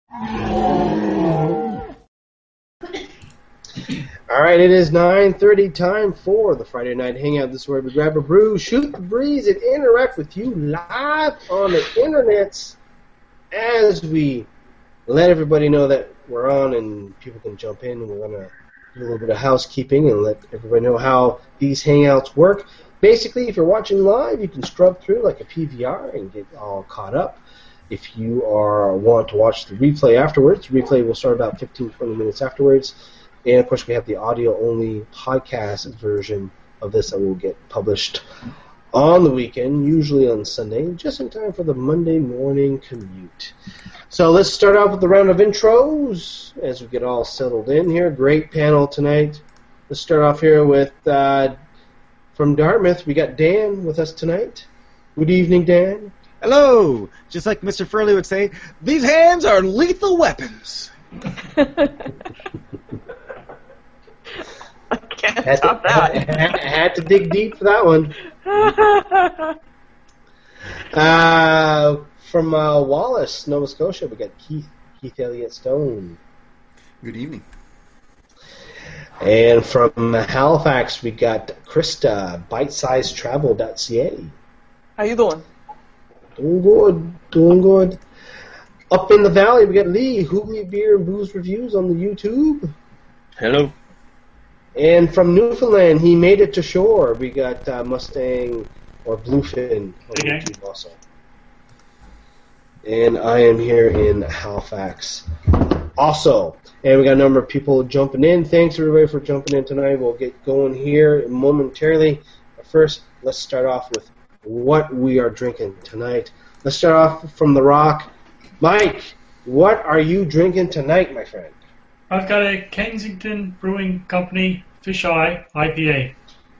All right, it is 9:30 time for the Friday Night Hangout. This is where we grab a brew, shoot the breeze, and interact with you live on the internets as we let everybody know that we're on and people can jump in. We're going to do a little bit of housekeeping and let everybody know how these Hangouts work. Basically, if you're watching live, you can scrub through like a PVR and get all caught up. If you want to watch the replay afterwards, the replay will start about 15-20 minutes afterwards. And, of course, we have the audio-only podcast version of this that will get published on the weekend, usually on Sunday, just in time for the Monday morning commute. So let's start off with the round of intros as we get all settled in here. Great panel tonight. Let's start off here with, from Dartmouth, we got Dan with us tonight. Good evening, Dan. Hello. Just like Mr. Furley would say, these hands are lethal weapons. I can't top that. Had to dig deep for that one. From Wallace, Nova Scotia, we got Keith Elliott Stone. Good evening. And from Halifax, we got Krista, bitesizetravel.ca. How you doing? Doing good. Up in the valley, we got Lee, Hoogly Beer and Booze Reviews on the YouTube. Hello. And from Newfoundland, he made it to shore. We got Mustang or Bluefin on YouTube also. And I am here in Halifax also. And we got a number of people jumping in. Thanks, everybody, for jumping in tonight. We'll get going here momentarily. But first, let's start off with what we are drinking tonight. Let's start off from the rock. Mike, what are you drinking tonight, my friend? I've got a Kensington Brewing Company Fish Eye IPA.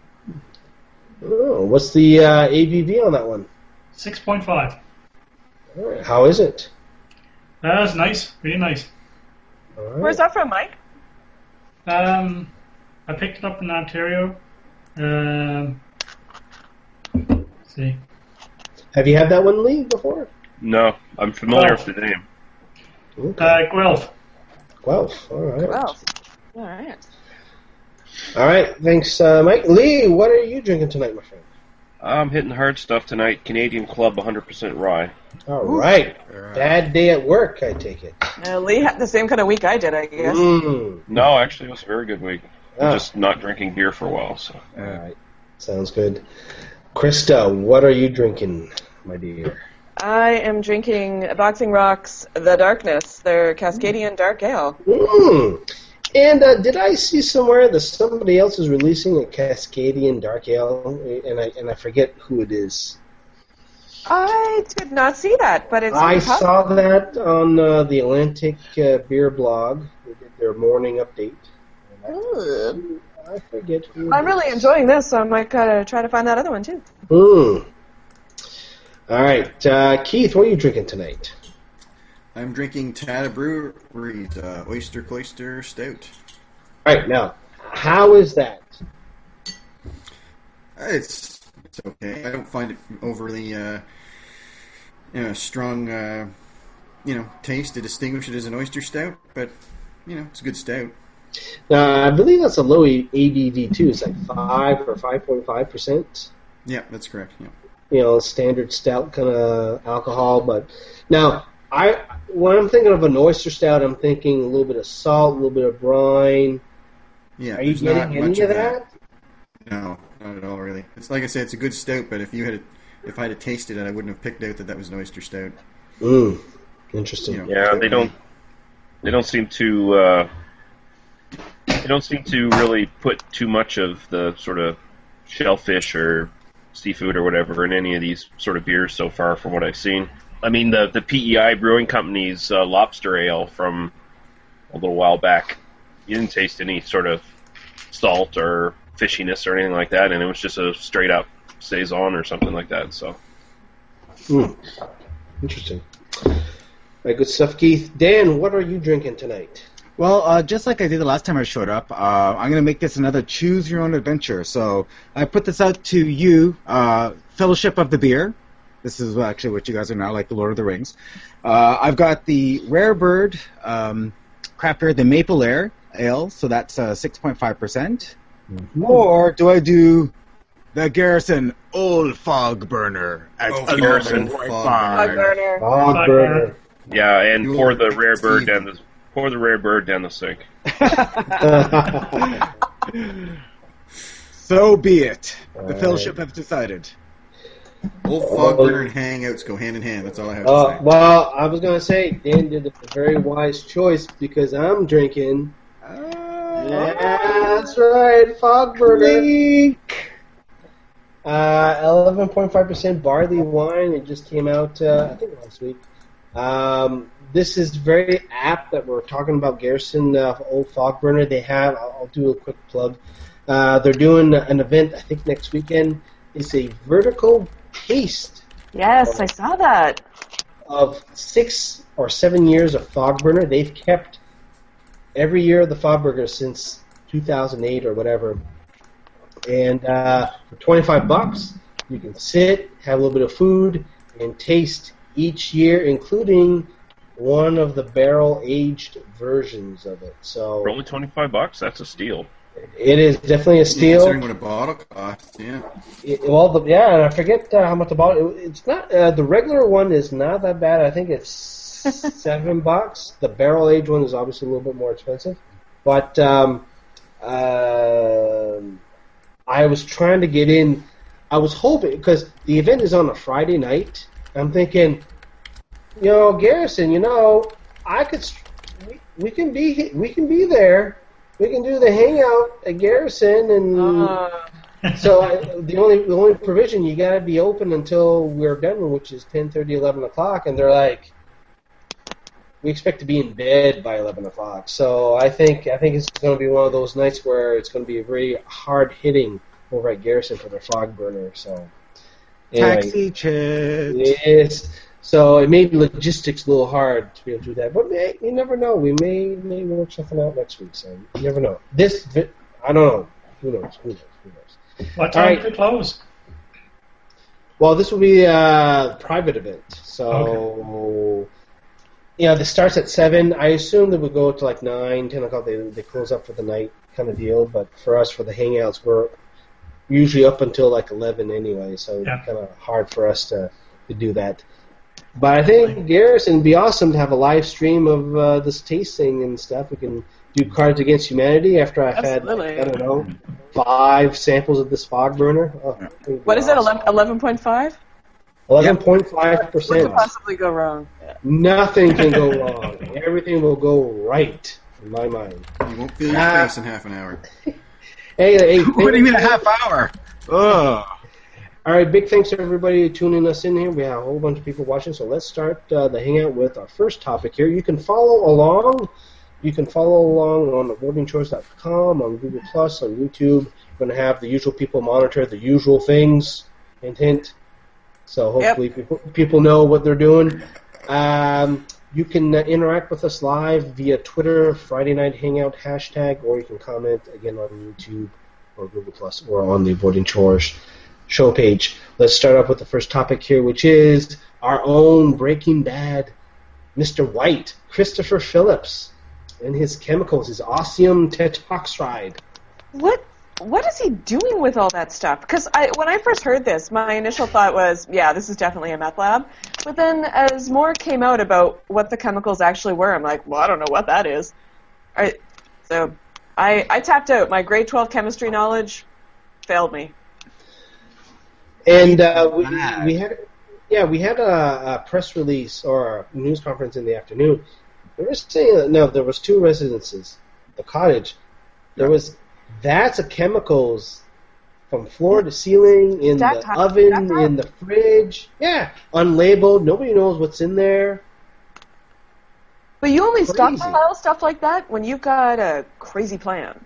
Oh, what's the ABV on that one? 6.5. All right. How is it? That's nice. Really nice. All right. Where's that from, Mike? I picked it up in Ontario. Let's see. Have you had that one, Lee, before? No, I'm familiar with the name. Okay. Guelph. Guelph. All right. Well, all right. All right. Thanks, Mike. Lee, what are you drinking tonight, my friend? I'm hitting hard stuff tonight. Canadian Club 100% rye. All right. Bad day at work, I take it. Lee had the same kind of week I did, I guess. No, actually, it was a very good week. I'm just not drinking beer for a while. So. All right. Sounds good. Krista, what are you drinking, my dear? I am drinking Boxing Rock's The Darkness, their Cascadian Dark Ale. And did I see somewhere that somebody else is releasing a Cascadian Dark Ale, and I forget who it is. I did not see that, but it's. I saw that on the Atlantic Beer blog. They did their morning update. I forget who. I'm really enjoying this, so I might try to find that other one too. All right, Keith, what are you drinking tonight? I'm drinking Tata Brewery's Oyster Cloister Stout. All right, now, how is that? It's okay. I don't find it overly strong taste to distinguish it as an oyster stout, but it's a good stout. Now, I believe that's a low ABV too. It's like 5 or 5.5%. Yeah, that's correct. Yeah. Standard stout kind of alcohol. But now, when I'm thinking of an oyster stout, I'm thinking a little bit of salt, a little bit of brine. Yeah. Are you getting any of that? No, not at all. Really. It's like I said, it's a good stout. But if I had tasted it, I wouldn't have picked out that was an oyster stout. Interesting. Yeah, they don't seem to. They don't seem to really put too much of the sort of shellfish or seafood or whatever in any of these sort of beers so far from what I've seen. I mean, the PEI Brewing Company's lobster ale from a little while back, you didn't taste any sort of salt or fishiness or anything like that, and it was just a straight-up Saison or something like that. So, Interesting. All right, good stuff, Keith. Dan, what are you drinking tonight? Well, just like I did the last time I showed up, I'm going to make this another choose your own adventure. So I put this out to you, Fellowship of the Beer. This is actually what you guys are now, like the Lord of the Rings. I've got the Rare Bird craft beer, the Maple Ale, so that's 6.5%. Or do I do the Garrison Old Fog Burner at Garrison. 5 11.5? burner. Fog burner. Yeah, and You pour will the rare bird receive- down the sink. So be it. The Alright. fellowship have decided. Old fog burner and hangouts go hand in hand. That's all I have to say. Well, I was gonna say Dan did a very wise choice because I'm drinking. That's right, Fog Burner. 11.5% barley wine. It just came out, I think last week. This is very apt that we're talking about Garrison Old Fog Burner. They have. I'll do a quick plug. They're doing an event, I think next weekend. It's a vertical taste Yes, I saw that. of 6 or 7 years of Fog Burner. They've kept every year of the Fog Burner since 2008 or whatever. And for $25, you can sit, have a little bit of food, and taste each year, including one of the barrel-aged versions of it. So For only $25, that's a steal. it is definitely a steal. Considering what a bottle costs, yeah. And I forget how much about it. It's not the regular one is not that bad. I think it's $7. The barrel aged one is obviously a little bit more expensive, but I was trying to get in. I was hoping because the event is on a Friday night. I'm thinking, Garrison, I could. We can be there. We can do the hangout at Garrison, and so the only provision, you got to be open until we're done, which is 10:30, 11 o'clock, and they're like, we expect to be in bed by 11 o'clock. So I think it's going to be one of those nights where it's going to be a very hard hitting over at Garrison for their Fog Burner. So anyway, Taxi chips. yes. So it made logistics a little hard to be able to do that, but you never know. We may work something out next week. So you never know. I don't know. Who knows? What All time right. do they close? Well, this will be a private event. So, this starts at 7. I assume that we go to like 9, 10 o'clock. They close up for the night kind of deal. But for us, for the hangouts, we're usually up until like 11 anyway. So Yeah. it's kind of hard for us to do that. But I think, Garrison, it'd be awesome to have a live stream of this tasting and stuff. We can do Cards Against Humanity after I've Absolutely. had, I don't know, 5 samples of this Fog Burner. Oh, What is it, 11.5? 11.5%. What could possibly go wrong? Nothing can go wrong. Everything will go right, in my mind. You won't feel your face in half an hour. Hey, What do you mean a half hour? Ugh. All right, big thanks to everybody tuning us in here. We have a whole bunch of people watching, so let's start the hangout with our first topic here. You can follow along. You can follow along on votingchoice.com, on Google+, on YouTube. We're going to have the usual people monitor the usual things. Hint, hint. So hopefully people know what they're doing. You can interact with us live via Twitter, Friday Night Hangout hashtag, or you can comment again on YouTube or Google+, or on the Voting Chores show page. Let's start off with the first topic here, which is our own Breaking Bad, Mr. White, Christopher Phillips, and his chemicals, his osmium tetroxide. What is he doing with all that stuff? Because when I first heard this, my initial thought was, this is definitely a meth lab. But then as more came out about what the chemicals actually were, I'm like, well, I don't know what that is. So I tapped out. My grade 12 chemistry knowledge failed me. And we had a press release or a news conference in the afternoon. They were saying that there was 2 residences, the cottage. That's a chemicals from floor to ceiling, in the oven, in the fridge. Yeah, unlabeled. Nobody knows what's in there. But you only Crazy. stockpile stuff like that when you've got a crazy plan.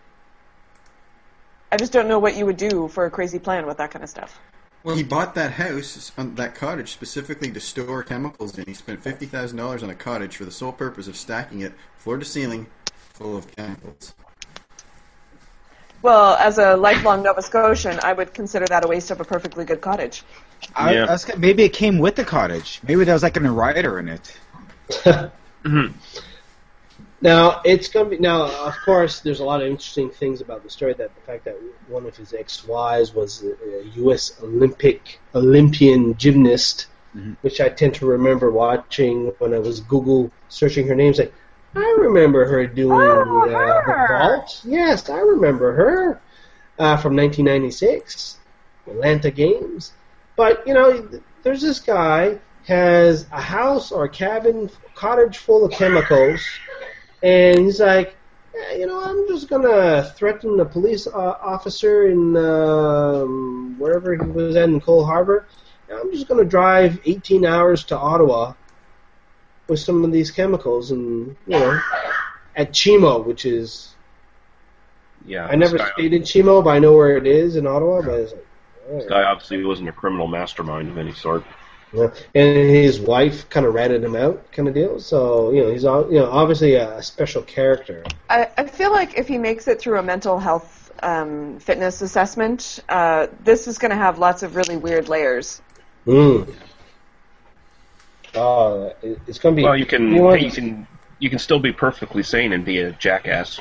I just don't know what you would do for a crazy plan with that kind of stuff. Well, he bought that house, that cottage, specifically to store chemicals in. He spent $50,000 on a cottage for the sole purpose of stacking it floor to ceiling full of chemicals. Well, as a lifelong Nova Scotian, I would consider that a waste of a perfectly good cottage. Maybe it came with the cottage. Maybe there was like an rider in it. Now it's going to be of course, there's a lot of interesting things about the story. That the fact that one of his ex-wives was a U.S. Olympian gymnast, which I tend to remember watching when I was Google searching her name. Like, I remember her doing the vault. Yes, I remember her from 1996, Atlanta Games. But there's this guy has a house or a cottage full of chemicals. And he's like, I'm just going to threaten the police officer in wherever he was at in Cole Harbor. And I'm just going to drive 18 hours to Ottawa with some of these chemicals. And, at Chimo, which is... Yeah. I never stayed in Chimo, but I know where it is in Ottawa. But it's like, this guy obviously wasn't a criminal mastermind of any sort. Yeah. And his wife kind of ratted him out, kind of deal. So he's obviously a special character. I feel like if he makes it through a mental health fitness assessment, this is going to have lots of really weird layers. It's going to be. Well, you can still be perfectly sane and be a jackass.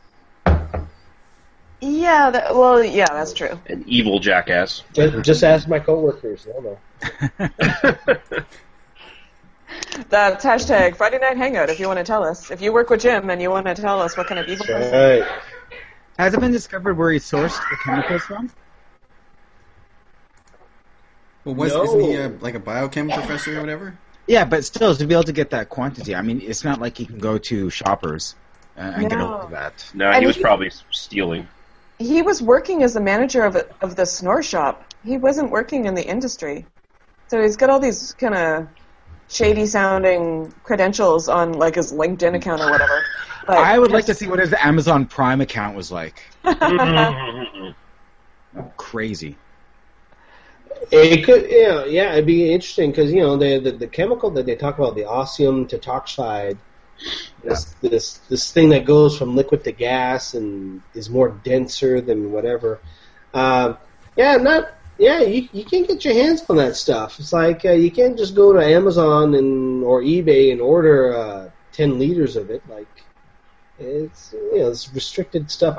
Yeah, that's true. An evil jackass. Just ask my coworkers. They'll know. That's hashtag Friday Night Hangout if you want to tell us. If you work with Jim and you want to tell us what kind of evil person. Right. Has it been discovered where he sourced the chemicals from? Well, isn't he like a biochem professor or whatever? Yeah, but still, to be able to get that quantity, I mean, it's not like you can go to Shoppers and get over that. No, he was probably stealing. He was working as a manager of the snore shop. He wasn't working in the industry. So he's got all these kind of shady-sounding credentials on like his LinkedIn account or whatever. But I would like to see what his Amazon Prime account was like. Crazy. It could, it'd be interesting because the chemical that they talk about, the osmium tetroxide, this thing that goes from liquid to gas and is more denser than whatever. You can't get your hands on that stuff. It's like you can't just go to Amazon or eBay and order 10 liters of it. Like it's it's restricted stuff.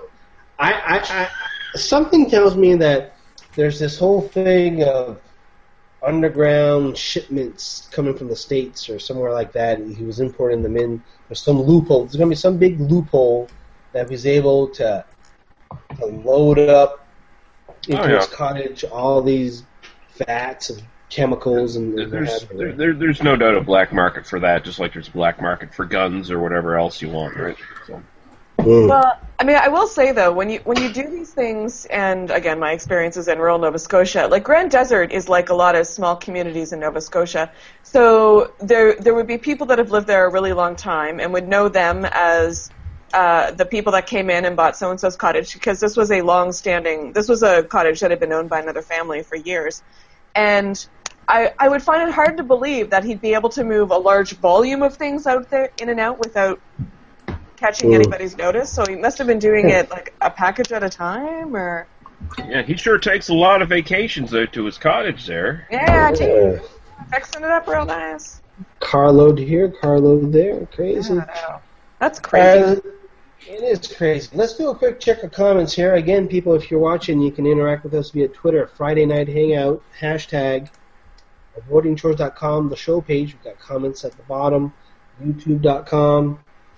I something tells me that there's this whole thing of underground shipments coming from the States or somewhere like that. He was importing them in. There's some loophole. There's going to be some big loophole that he's able to load up into his cottage all these vats of chemicals. And there's no doubt a black market for that, just like there's a black market for guns or whatever else you want, right? So. Well, I mean, I will say though, when you do these things, and again, my experience is in rural Nova Scotia. Like Grand Desert is like a lot of small communities in Nova Scotia. So there would be people that have lived there a really long time and would know them as the people that came in and bought so and so's cottage, because this was a cottage that had been owned by another family for years, and I would find it hard to believe that he'd be able to move a large volume of things out there in and out without catching anybody's notice. So he must have been doing it like a package at a time, or... Yeah, he sure takes a lot of vacations out to his cottage there. Yeah, fixing it up real nice. Carload here, carload there. Crazy. That's crazy. It is crazy. Let's do a quick check of comments here. Again, people, if you're watching, you can interact with us via Twitter, Friday Night Hangout, hashtag, votingchores.com, the show page. We've got comments at the bottom, youtube.com.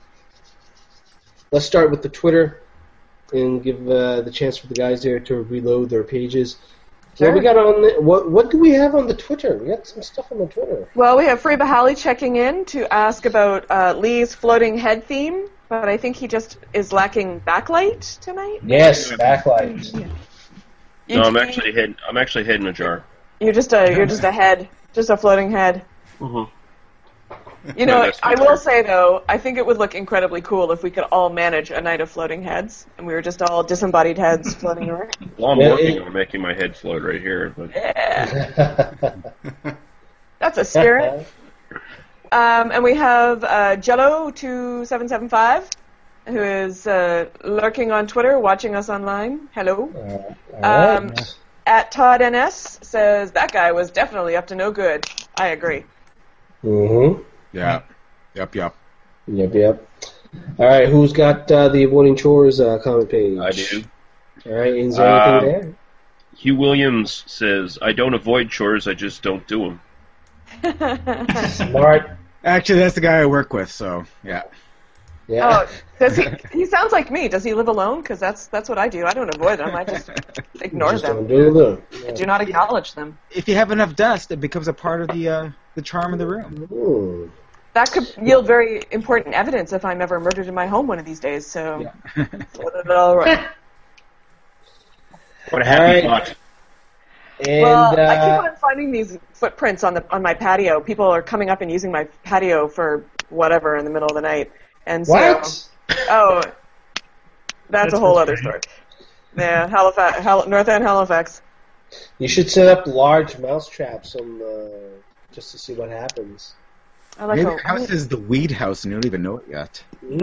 Let's start with the Twitter and give the chance for the guys there to reload their pages. Sure. What we got on what do we have on the Twitter? We got some stuff on the Twitter. Well, we have Free Bahali checking in to ask about Lee's floating head theme, but I think he just is lacking backlight tonight. Yes, backlight. No, I'm actually hidden a jar. You're just a head, just a floating head. Mm-hmm. You know, I will say, though, I think it would look incredibly cool if we could all manage a night of floating heads, and we were just all disembodied heads floating around. Well, I'm working on making my head float right here. But... Yeah. That's a spirit. And we have Jello2775 who is lurking on Twitter, watching us online. Hello. All right. At Todd NS says, that guy was definitely up to no good. I agree. Mm-hmm. Yeah. Yep. Yep. All right, who's got the avoiding chores comment page? I do. All right, is there anything there? Hugh Williams says, I don't avoid chores, I just don't do them. Smart. Actually, that's the guy I work with, so, yeah. Yeah. Oh, does he? He sounds like me. Does he live alone? Because that's what I do. I don't avoid them. I just ignore Just them. don't do them. I do not acknowledge them. If you have enough dust, it becomes a part of the charm of the room. Ooh. That could yield very important evidence if I'm ever murdered in my home one of these days. So, all right. What a happy All right. thought. And Well, I keep on finding these footprints on my patio. People are coming up and using my patio for whatever in the middle of the night. And so, what? Oh, that's a whole other story. Yeah, North End, Halifax. You should set up large mouse traps on just to see what happens. I like Maybe how your house is the weed house and you don't even know it yet.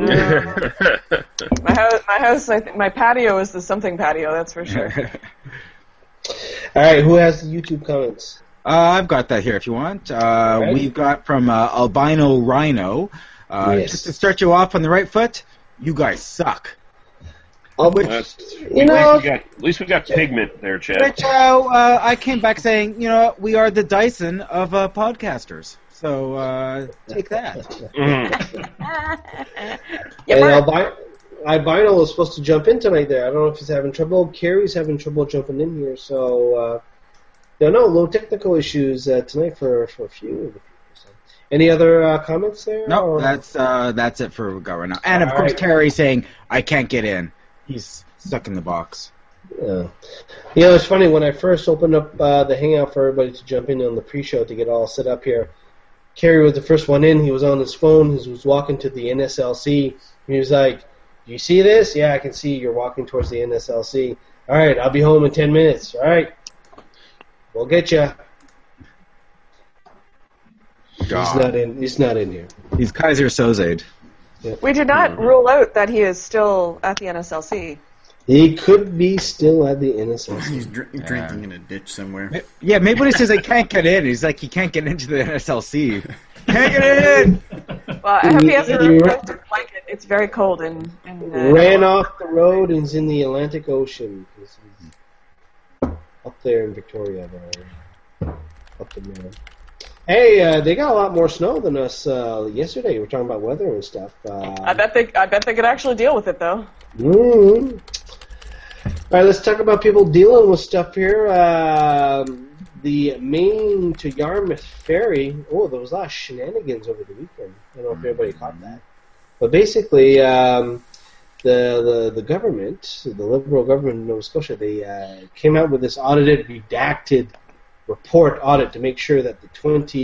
my house. My patio is the something patio. That's for sure. All right, who has the YouTube comments? I've got that here if you want. Right. We've got from Albino Rhino. Yes. Just to start you off on the right foot, you guys suck. At least we got pigment there, Chad. Which I came back saying, we are the Dyson of podcasters. So take that. And Albino was supposed to jump in tonight there. I don't know if he's having trouble. Carrie's having trouble jumping in here. So, little technical issues tonight for a few of the people. So. Any other comments there? No, or? that's it for what we got right now. And, of course, right. Terry saying, I can't get in. He's stuck in the box. Yeah. It's funny. When I first opened up the Hangout for everybody to jump in on the pre-show to get all set up here, Kerry was the first one in. He was on his phone. He was walking to the NSLC. He was like, do you see this? Yeah, I can see you're walking towards the NSLC. All right, I'll be home in 10 minutes. All right. We'll get you. He's not in here. He's Kaiser Soze. Yeah. We did not rule out that he is still at the NSLC. He could be still at the NSLC. He's drinking in a ditch somewhere. Yeah, maybe when he says I can't get in, he's like, he can't get into the NSLC. Can't get in! Well, I hope he has a roasted blanket. It's very cold and Ran off the road and is in the Atlantic Ocean. He's up there in Victoria. Up in there. Hey, they got a lot more snow than us yesterday. We were talking about weather and stuff. I bet they could actually deal with it though. Mm-hmm. All right, let's talk about people dealing with stuff here. The Maine to Yarmouth ferry. Oh, there was a lot of shenanigans over the weekend. I don't know if everybody caught that. But basically, the government, the Liberal government in Nova Scotia, they came out with this audited, redacted report audit to make sure that the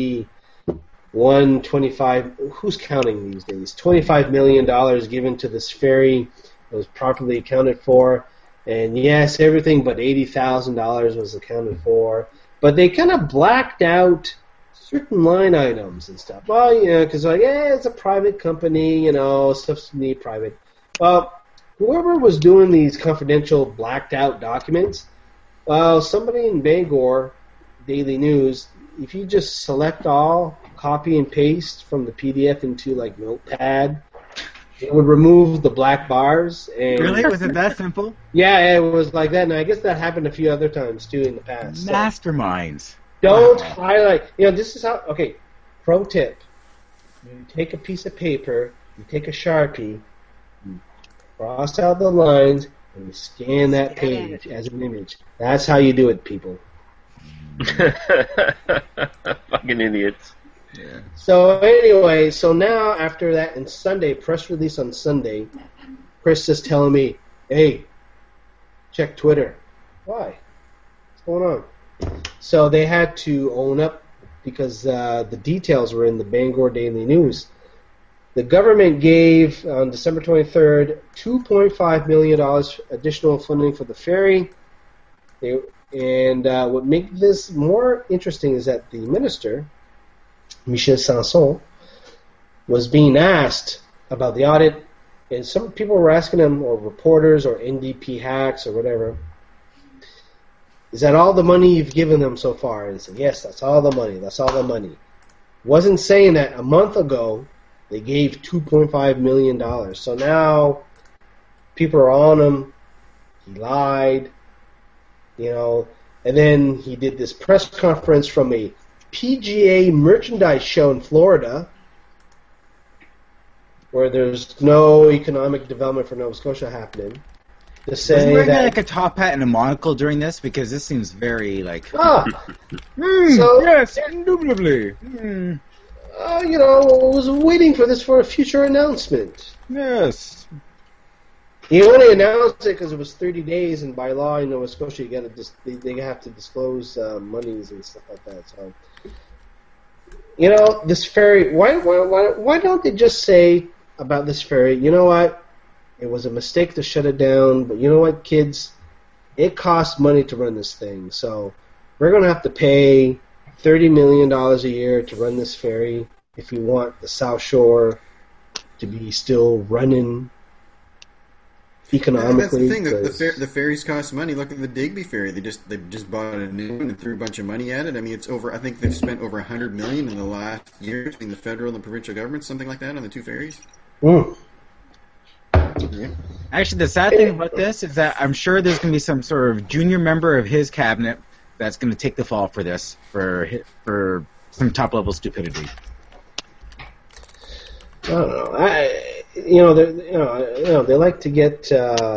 25, who's counting these days? $25 million given to this ferry was properly accounted for. And yes, everything but $80,000 was accounted for. But they kind of blacked out certain line items and stuff. Well, because it's a private company, stuff's need private. Well, whoever was doing these confidential blacked out documents, somebody in Bangor, Daily News, if you just select all, copy and paste from the PDF into Notepad, it would remove the black bars. And Really? Was it that simple? Yeah, it was like that, and I guess that happened a few other times too in the past. So Masterminds. don't highlight. This is how. Okay, pro tip: you take a piece of paper, you take a Sharpie, you cross out the lines, and you scan that page as an image. That's how you do it, people. Fucking idiots. Yeah. So anyway, now after that, and Sunday, press release on Sunday, Chris is telling me, hey, check Twitter. Why? What's going on? So they had to own up because the details were in the Bangor Daily News. The government gave, on December 23rd, $2.5 million additional funding for the ferry. What makes this more interesting is that the minister, Michel Sanson, was being asked about the audit, And some people were asking him, or reporters, or NDP hacks, or whatever, is that all the money you've given them so far? And he said, yes, that's all the money. That's all the money. Wasn't saying that a month ago they gave $2.5 million. So now people are on him. He lied, and then he did this press conference from a PGA merchandise show in Florida where there's no economic development for Nova Scotia happening. To Was he say wearing that, like a top hat and a monocle during this? Because this seems very like. so Yes, indubitably. was waiting for this for a future announcement. Yes. He only announced it because it was 30 days, and by law in Nova Scotia, you got to they have to disclose monies and stuff like that. So, this ferry. Why don't they just say about this ferry? You know what? It was a mistake to shut it down, but you know what, kids? It costs money to run this thing, so we're going to have to pay $30 million a year to run this ferry if you want the South Shore to be still running economically. That's the thing. The ferries cost money. Look at the Digby ferry. They just bought a new one and threw a bunch of money at it. I mean, it's over. I think they've spent over $100 million in the last year between the federal and the provincial governments, something like that, on the two ferries. Mm. Actually, the sad thing about this is that I'm sure there's going to be some sort of junior member of his cabinet that's going to take the fall for this, for some top-level stupidity. I don't know. They like to get.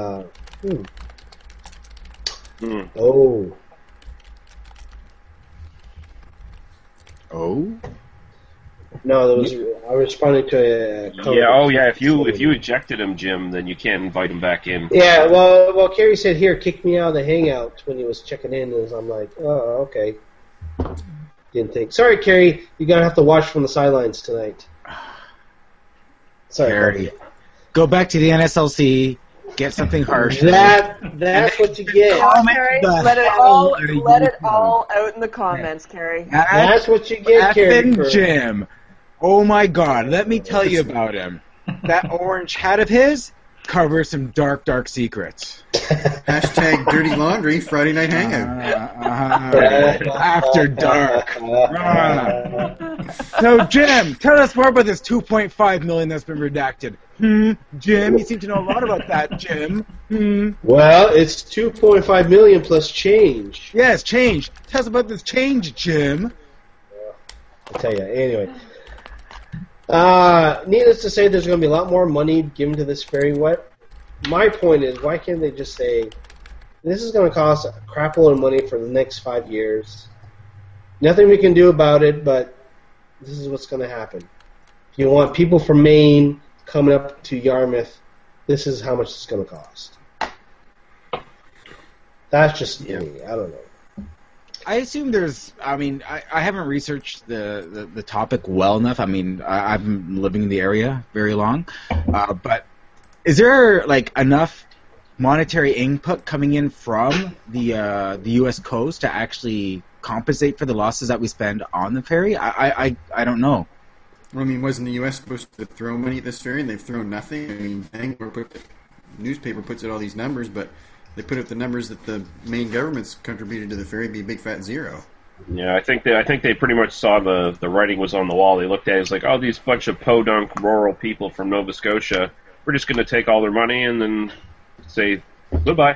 Oh. No, I was responding to a comment. Yeah. If you ejected him, Jim, then you can't invite him back in. Yeah, well, Kerry said, here, kick me out of the hangout when he was checking in, and I'm like, oh, okay. Didn't think. Sorry, Kerry, you're going to have to watch from the sidelines tonight. Sorry. Kerry, go back to the NSLC, get something harsh. That's what you get. Carrie, let it all out in the comments, Carrie. That's what you get, Kerry. Jim. Oh my God, let me tell you about him. That orange hat of his covers some dark, dark secrets. Hashtag dirty laundry Friday night hangout. After dark. So, Jim, tell us more about this $2.5 million that's been redacted. Jim, you seem to know a lot about that, Jim. Well, it's $2.5 million plus change. Yes, change. Tell us about this change, Jim. I'll tell you. Anyway. Needless to say, there's going to be a lot more money given to this ferry. My point is, why can't they just say, this is going to cost a crap load of money for the next 5 years. Nothing we can do about it, but this is what's going to happen. If you want people from Maine coming up to Yarmouth, this is how much it's going to cost. That's just me. I don't know. I assume there's. I mean, I haven't researched the topic well enough. I mean, I've been living in the area very long, but is there like enough monetary input coming in from the U.S. coast to actually compensate for the losses that we spend on the ferry? I don't know. Well, I mean, wasn't the U.S. supposed to throw money at this ferry, and they've thrown nothing? I mean, the newspaper puts out all these numbers, but they put out the numbers that the main government's contributed to the ferry be a big fat zero. Yeah, I think they pretty much saw the writing was on the wall. They looked at it as like, oh, these bunch of podunk rural people from Nova Scotia, we're just going to take all their money and then say goodbye.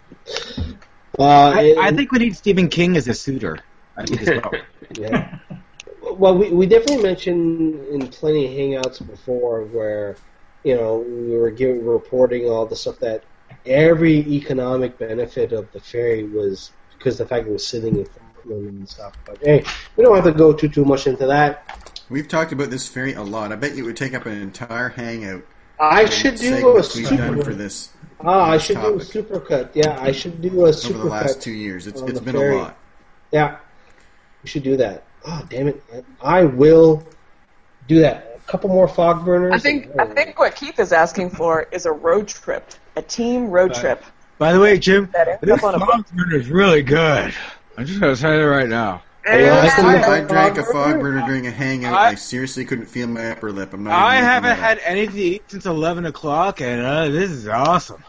I think we need Stephen King as a suitor. I think as well. Yeah. Well, we definitely mentioned in plenty of hangouts before where, we were reporting all the stuff that every economic benefit of the ferry was because the fact it was sitting in Portland and stuff. But hey, we don't have to go too much into that. We've talked about this ferry a lot. I bet you it would take up an entire hangout. I should do a super for this. I should do a supercut. Yeah, I should do a supercut. Over the last 2 years, it's been ferry. a lot. Yeah, we should do that. Oh, damn it! I will do that. A couple more fog burners. I think what Keith is asking for is a road trip, a team road trip. By the way, Jim, That ends this up on a fog burner is really good. I'm just going to say it right now. If I drank a fog burner during a hangout, I seriously couldn't feel my upper lip. I'm not. I even haven't making had anything to eat since 11 o'clock, and this is awesome.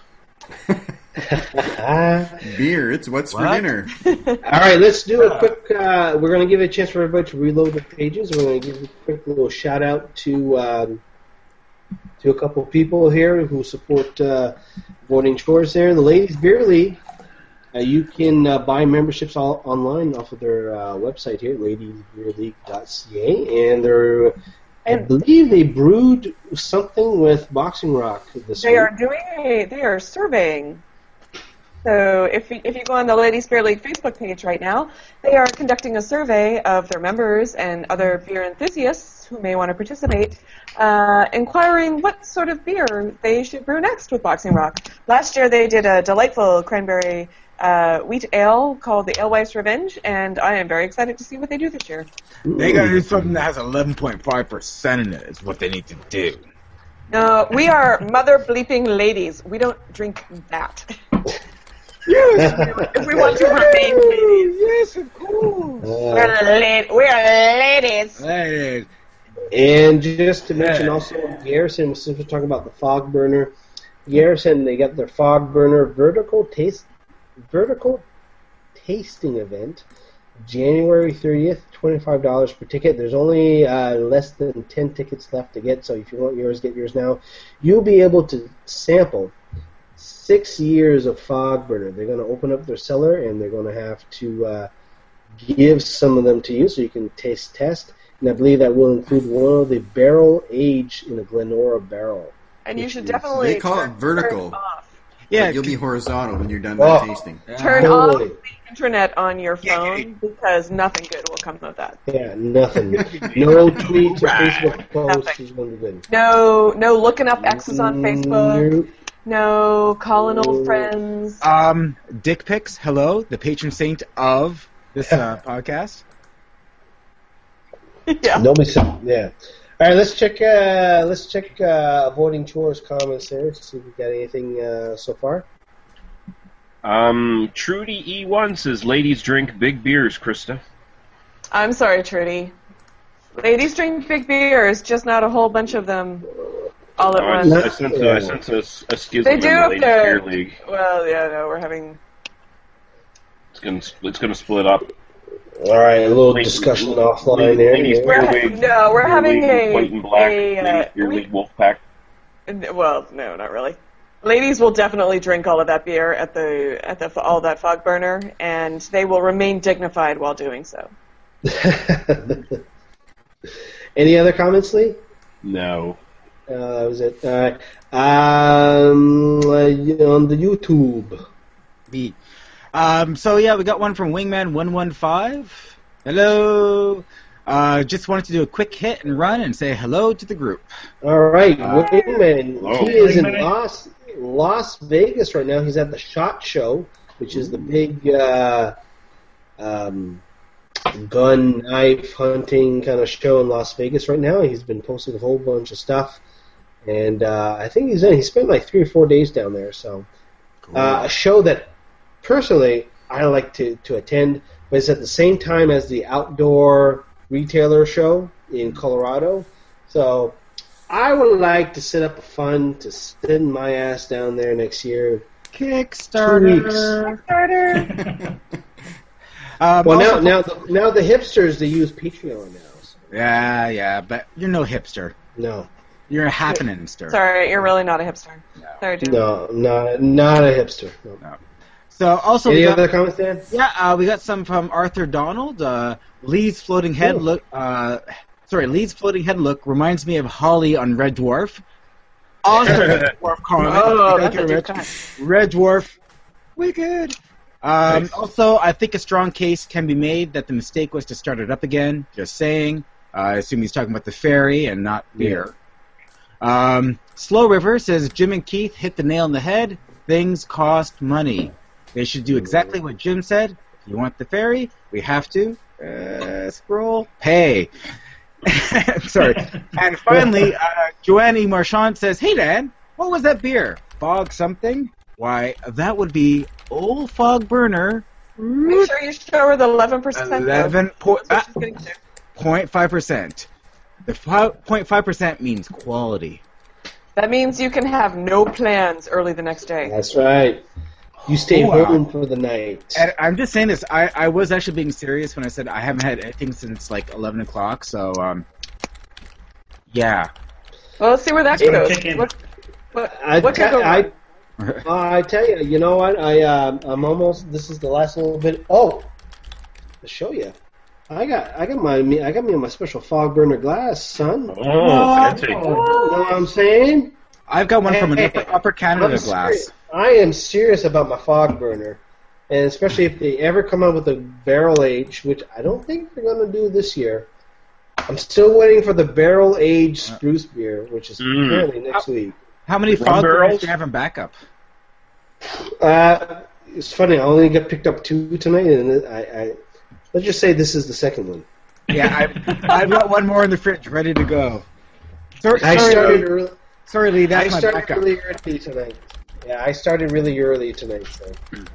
Beer. It's what's for dinner. All right, let's do a quick. We're going to give a chance for everybody to reload the pages. We're going to give a quick little shout out to a couple of people here who support voting chores. There, the Ladies Beer League. You can buy memberships all online off of their website here, ladiesbeerleague.ca, and I believe they brewed something with Boxing Rock this week. They are surveying. So if you go on the Ladies Beer League Facebook page right now, they are conducting a survey of their members and other beer enthusiasts who may want to participate, inquiring what sort of beer they should brew next with Boxing Rock. Last year they did a delightful cranberry wheat ale called the Alewife Revenge, and I am very excited to see what they do this year. They gotta do something that has 11.5% in it, is what they need to do. No, we are mother bleeping ladies. We don't drink that. Yes! If we want to remain ladies. Yes, of course! We're ladies. Ladies. And just to mention also, Garrison, since we're talking about the fog burner, Garrison, they got their fog burner vertical tasting event, January 30th, $25 per ticket. There's only less than 10 tickets left to get, so if you want yours, get yours now. You'll be able to sample 6 years of fog burner. They're going to open up their cellar, and they're going to have to give some of them to you so you can taste test. And I believe that will include one of the barrel aged in a Glenora barrel. And you should definitely They call it vertical. turn off. Yeah, You'll be horizontal when you're done Oh. tasting. Turn Totally. off the internet on your phone because nothing good will come of that. Yeah, nothing. No tweets or Facebook posts is going to be good. No looking up exes on Facebook. Nope. No calling old friends. Dick pics, hello, the patron saint of this podcast. Yeah. Nobody said, yeah. All right, let's check voting chores comments there to see if we got anything so far. Trudy E1 says, "Ladies drink big beers, Krista." I'm sorry, Trudy. Ladies drink big beers, just not a whole bunch of them all at once. I sense a schism They in do the if Ladies they're- Beer League. Well, yeah, no, we're having... It's gonna split up. All right, a little Ladies- discussion offline Ladies there. Beer League. we're having League, a... White and Black. Ladies Beer we- League Wolfpack. Well, no, not really. Ladies will definitely drink all of that beer at all that fog burner, and they will remain dignified while doing so. Any other comments, Lee? No. That was it. All right. On the YouTube. So yeah, we got one from Wingman115. Hello. Just wanted to do a quick hit and run and say hello to the group. All right, Wingman. hello. He is in Wingman. Las Vegas right now. He's at the SHOT Show, which is the big gun, knife hunting kind of show in Las Vegas right now. He's been posting a whole bunch of stuff, and I think he spent like 3 or 4 days down there. So a show that personally I like to attend, but it's at the same time as the outdoor retailer show in Colorado. So I would like to set up a fund to send my ass down there next year. Kickstarter. Starter. Well, Also- now the hipsters, they use Patreon now. So. Yeah, but you're no hipster. No, You're a happening-ster. Sorry, you're really not a hipster. Sorry, Jim. no, not a hipster. No. So also Any we got, other comments, Dan? yeah, we got some from Arthur Donald. Lee's floating head look. Lee's floating head look reminds me of Holly on Red Dwarf. Awesome Red Dwarf comment. Oh, Thank that's a you, good Rich. comment. Red Dwarf, wicked. Also, I think a strong case can be made that the mistake was to start it up again. Just saying. I assume he's talking about the ferry and not beer. Slow River says Jim and Keith hit the nail on the head. Things cost money. They should do exactly what Jim said. If you want the ferry, we have to scroll pay. Sorry. And finally, Joanne E. Marchand says, "Hey Dan, what was that beer? Fog something? Why, that would be Old Fog Burner Make sure you show her the 11%. 0.5%. The 0.5% means quality. That means you can have no plans early the next day. That's right. You stay home for the night. And I'm just saying this. I was actually being serious when I said I haven't had anything since like 11 o'clock. So, yeah. Well, let's see where that goes. What could go wrong? I tell you, you know what? I'm almost. This is the last little bit. Oh, to show you, I got me my special fog burner glass, son. Oh, fancy. You know what I'm saying? I've got one from an Upper Canada glass. I am serious about my fog burner, and especially if they ever come out with a barrel age, which I don't think they're going to do this year. I'm still waiting for the barrel aged spruce beer, which is apparently next week. How many fog burners do you have in backup? It's funny. I only got picked up 2 tonight, and I let's just say this is the second one. Yeah, I've got one more in the fridge, ready to go. Sorry, Lee. That's my backup. I started really early tonight. Yeah, I started really early tonight. So.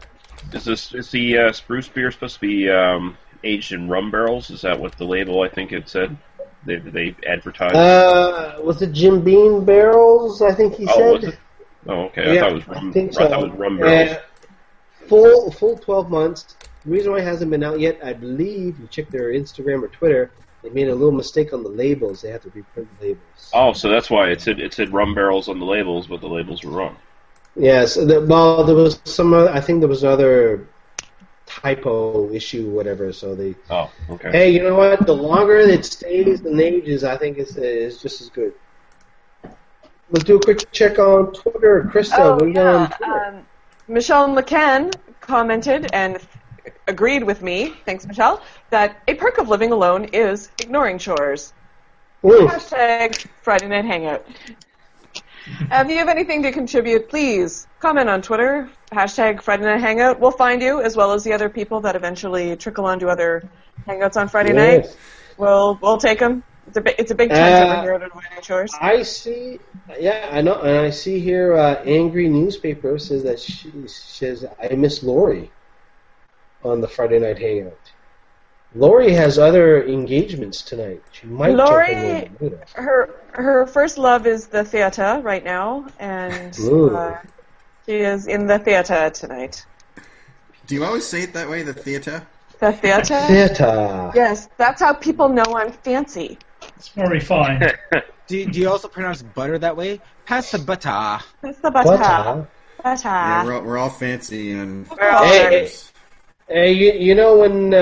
Is the spruce beer supposed to be aged in rum barrels? Is that what the label, I think it said? They advertised? Was it Jim Beam barrels? I think he said. Was it? Oh, okay. Yeah, I thought it was rum. I think so. I thought it was rum barrels. Full 12 months. The reason why it hasn't been out yet, I believe, you check their Instagram or Twitter, they made a little mistake on the labels. They have to reprint the labels. Oh, so that's why it said rum barrels on the labels, but the labels were wrong. Yes. There was some. I think there was other typo issue, whatever. So they. Oh, okay. Hey, you know what? The longer it stays and ages, I think it's just as good. Let's do a quick check on Twitter. Krista, what do you got on Twitter? Michelle McCann commented and agreed with me, thanks Michelle, that a perk of living alone is ignoring chores. Hashtag Friday Night Hangout. If you have anything to contribute, please comment on Twitter, hashtag Friday Night Hangout. We'll find you, as well as the other people that eventually trickle onto other hangouts on Friday night. We'll take them. It's a big tent over here at Avoiding Chores. I see, I know, and I see here Angry Newspaper says that she says, I miss Lori on the Friday Night Hangout. Lori has other engagements tonight. She might Lori, her first love is the theater right now, and she is in the theater tonight. Do you always say it that way, the theater? The theater? Theater. Yes, that's how people know I'm fancy. It's very fine. Do you also pronounce butter that way? Pass the butter. Pass the butter. Butter. Yeah, we're all fancy and. Hey, you know when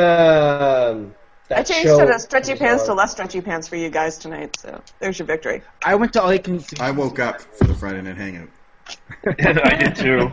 I changed to the stretchy pants to less stretchy pants for you guys tonight, so there's your victory. I went to all you can see. I woke up for the Friday Night Hangout. I did too.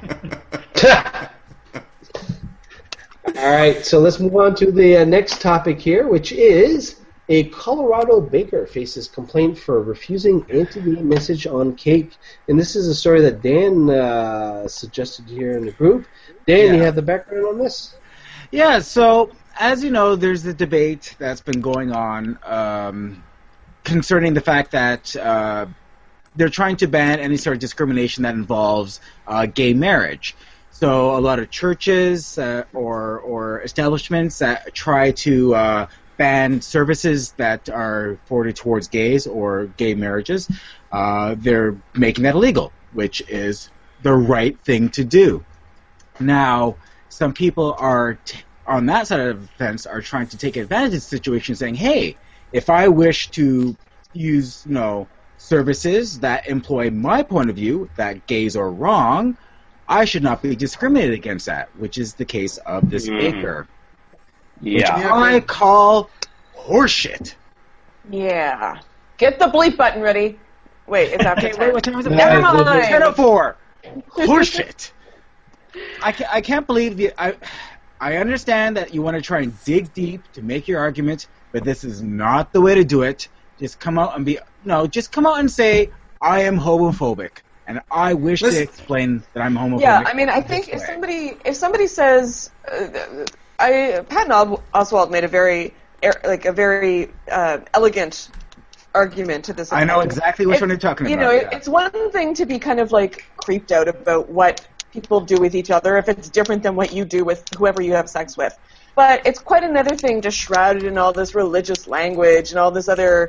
All right, so let's move on to the next topic here, which is a Colorado baker faces complaint for refusing anti-gay message on cake. And this is a story that Dan suggested here in the group. Dan, you have the background on this? Yeah, so as you know, there's the debate that's been going on concerning the fact that they're trying to ban any sort of discrimination that involves gay marriage. So a lot of churches or establishments that try to ban services that are forwarded towards gays or gay marriages, they're making that illegal, which is the right thing to do. Now, some people are on that side of the fence are trying to take advantage of the situation, saying, "Hey, if I wish to use, services that employ my point of view that gays are wrong, I should not be discriminated against that," which is the case of this baker. Yeah. Which I call horseshit. Yeah. Get the bleep button ready. Wait, it's after 10. Wait, what time is it? Never mind. 10:04. Horseshit. I can't believe I understand that you want to try and dig deep to make your argument, but this is not the way to do it. Just come out and say I am homophobic, and I wish to explain that I'm homophobic. Yeah, I mean, I think if somebody says, Patton Oswalt made a very elegant argument to this. I know exactly which one you're talking about. It's one thing to be kind of like creeped out about what people do with each other if it's different than what you do with whoever you have sex with. But it's quite another thing just shrouded in all this religious language and all this other,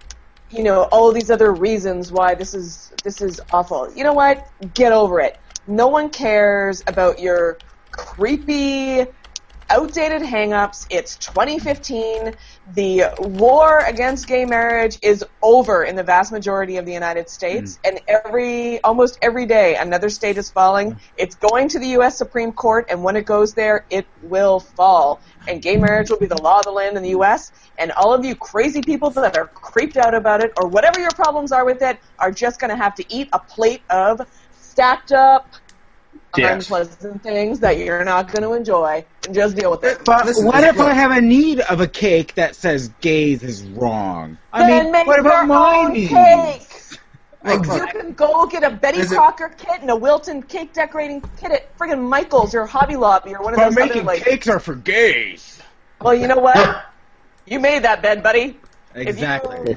all these other reasons why this is awful. You know what? Get over it. No one cares about your creepy, outdated hang-ups. It's 2015. The war against gay marriage is over in the vast majority of the United States, and almost every day another state is falling. It's going to the U.S. Supreme Court, and when it goes there, it will fall. And gay marriage will be the law of the land in the U.S., and all of you crazy people that are creeped out about it, or whatever your problems are with it, are just going to have to eat a plate of stacked up unpleasant things that you're not going to enjoy, and just deal with it. But what if I have a need of a cake that says gays is wrong? Then make what about your my own needs? cake. Look, You can go get a Betty Crocker kit and a Wilton cake decorating kit at friggin' Michael's or Hobby Lobby or one of But those making other cakes are for gays. Well, you know what? You made that bed, buddy. Exactly.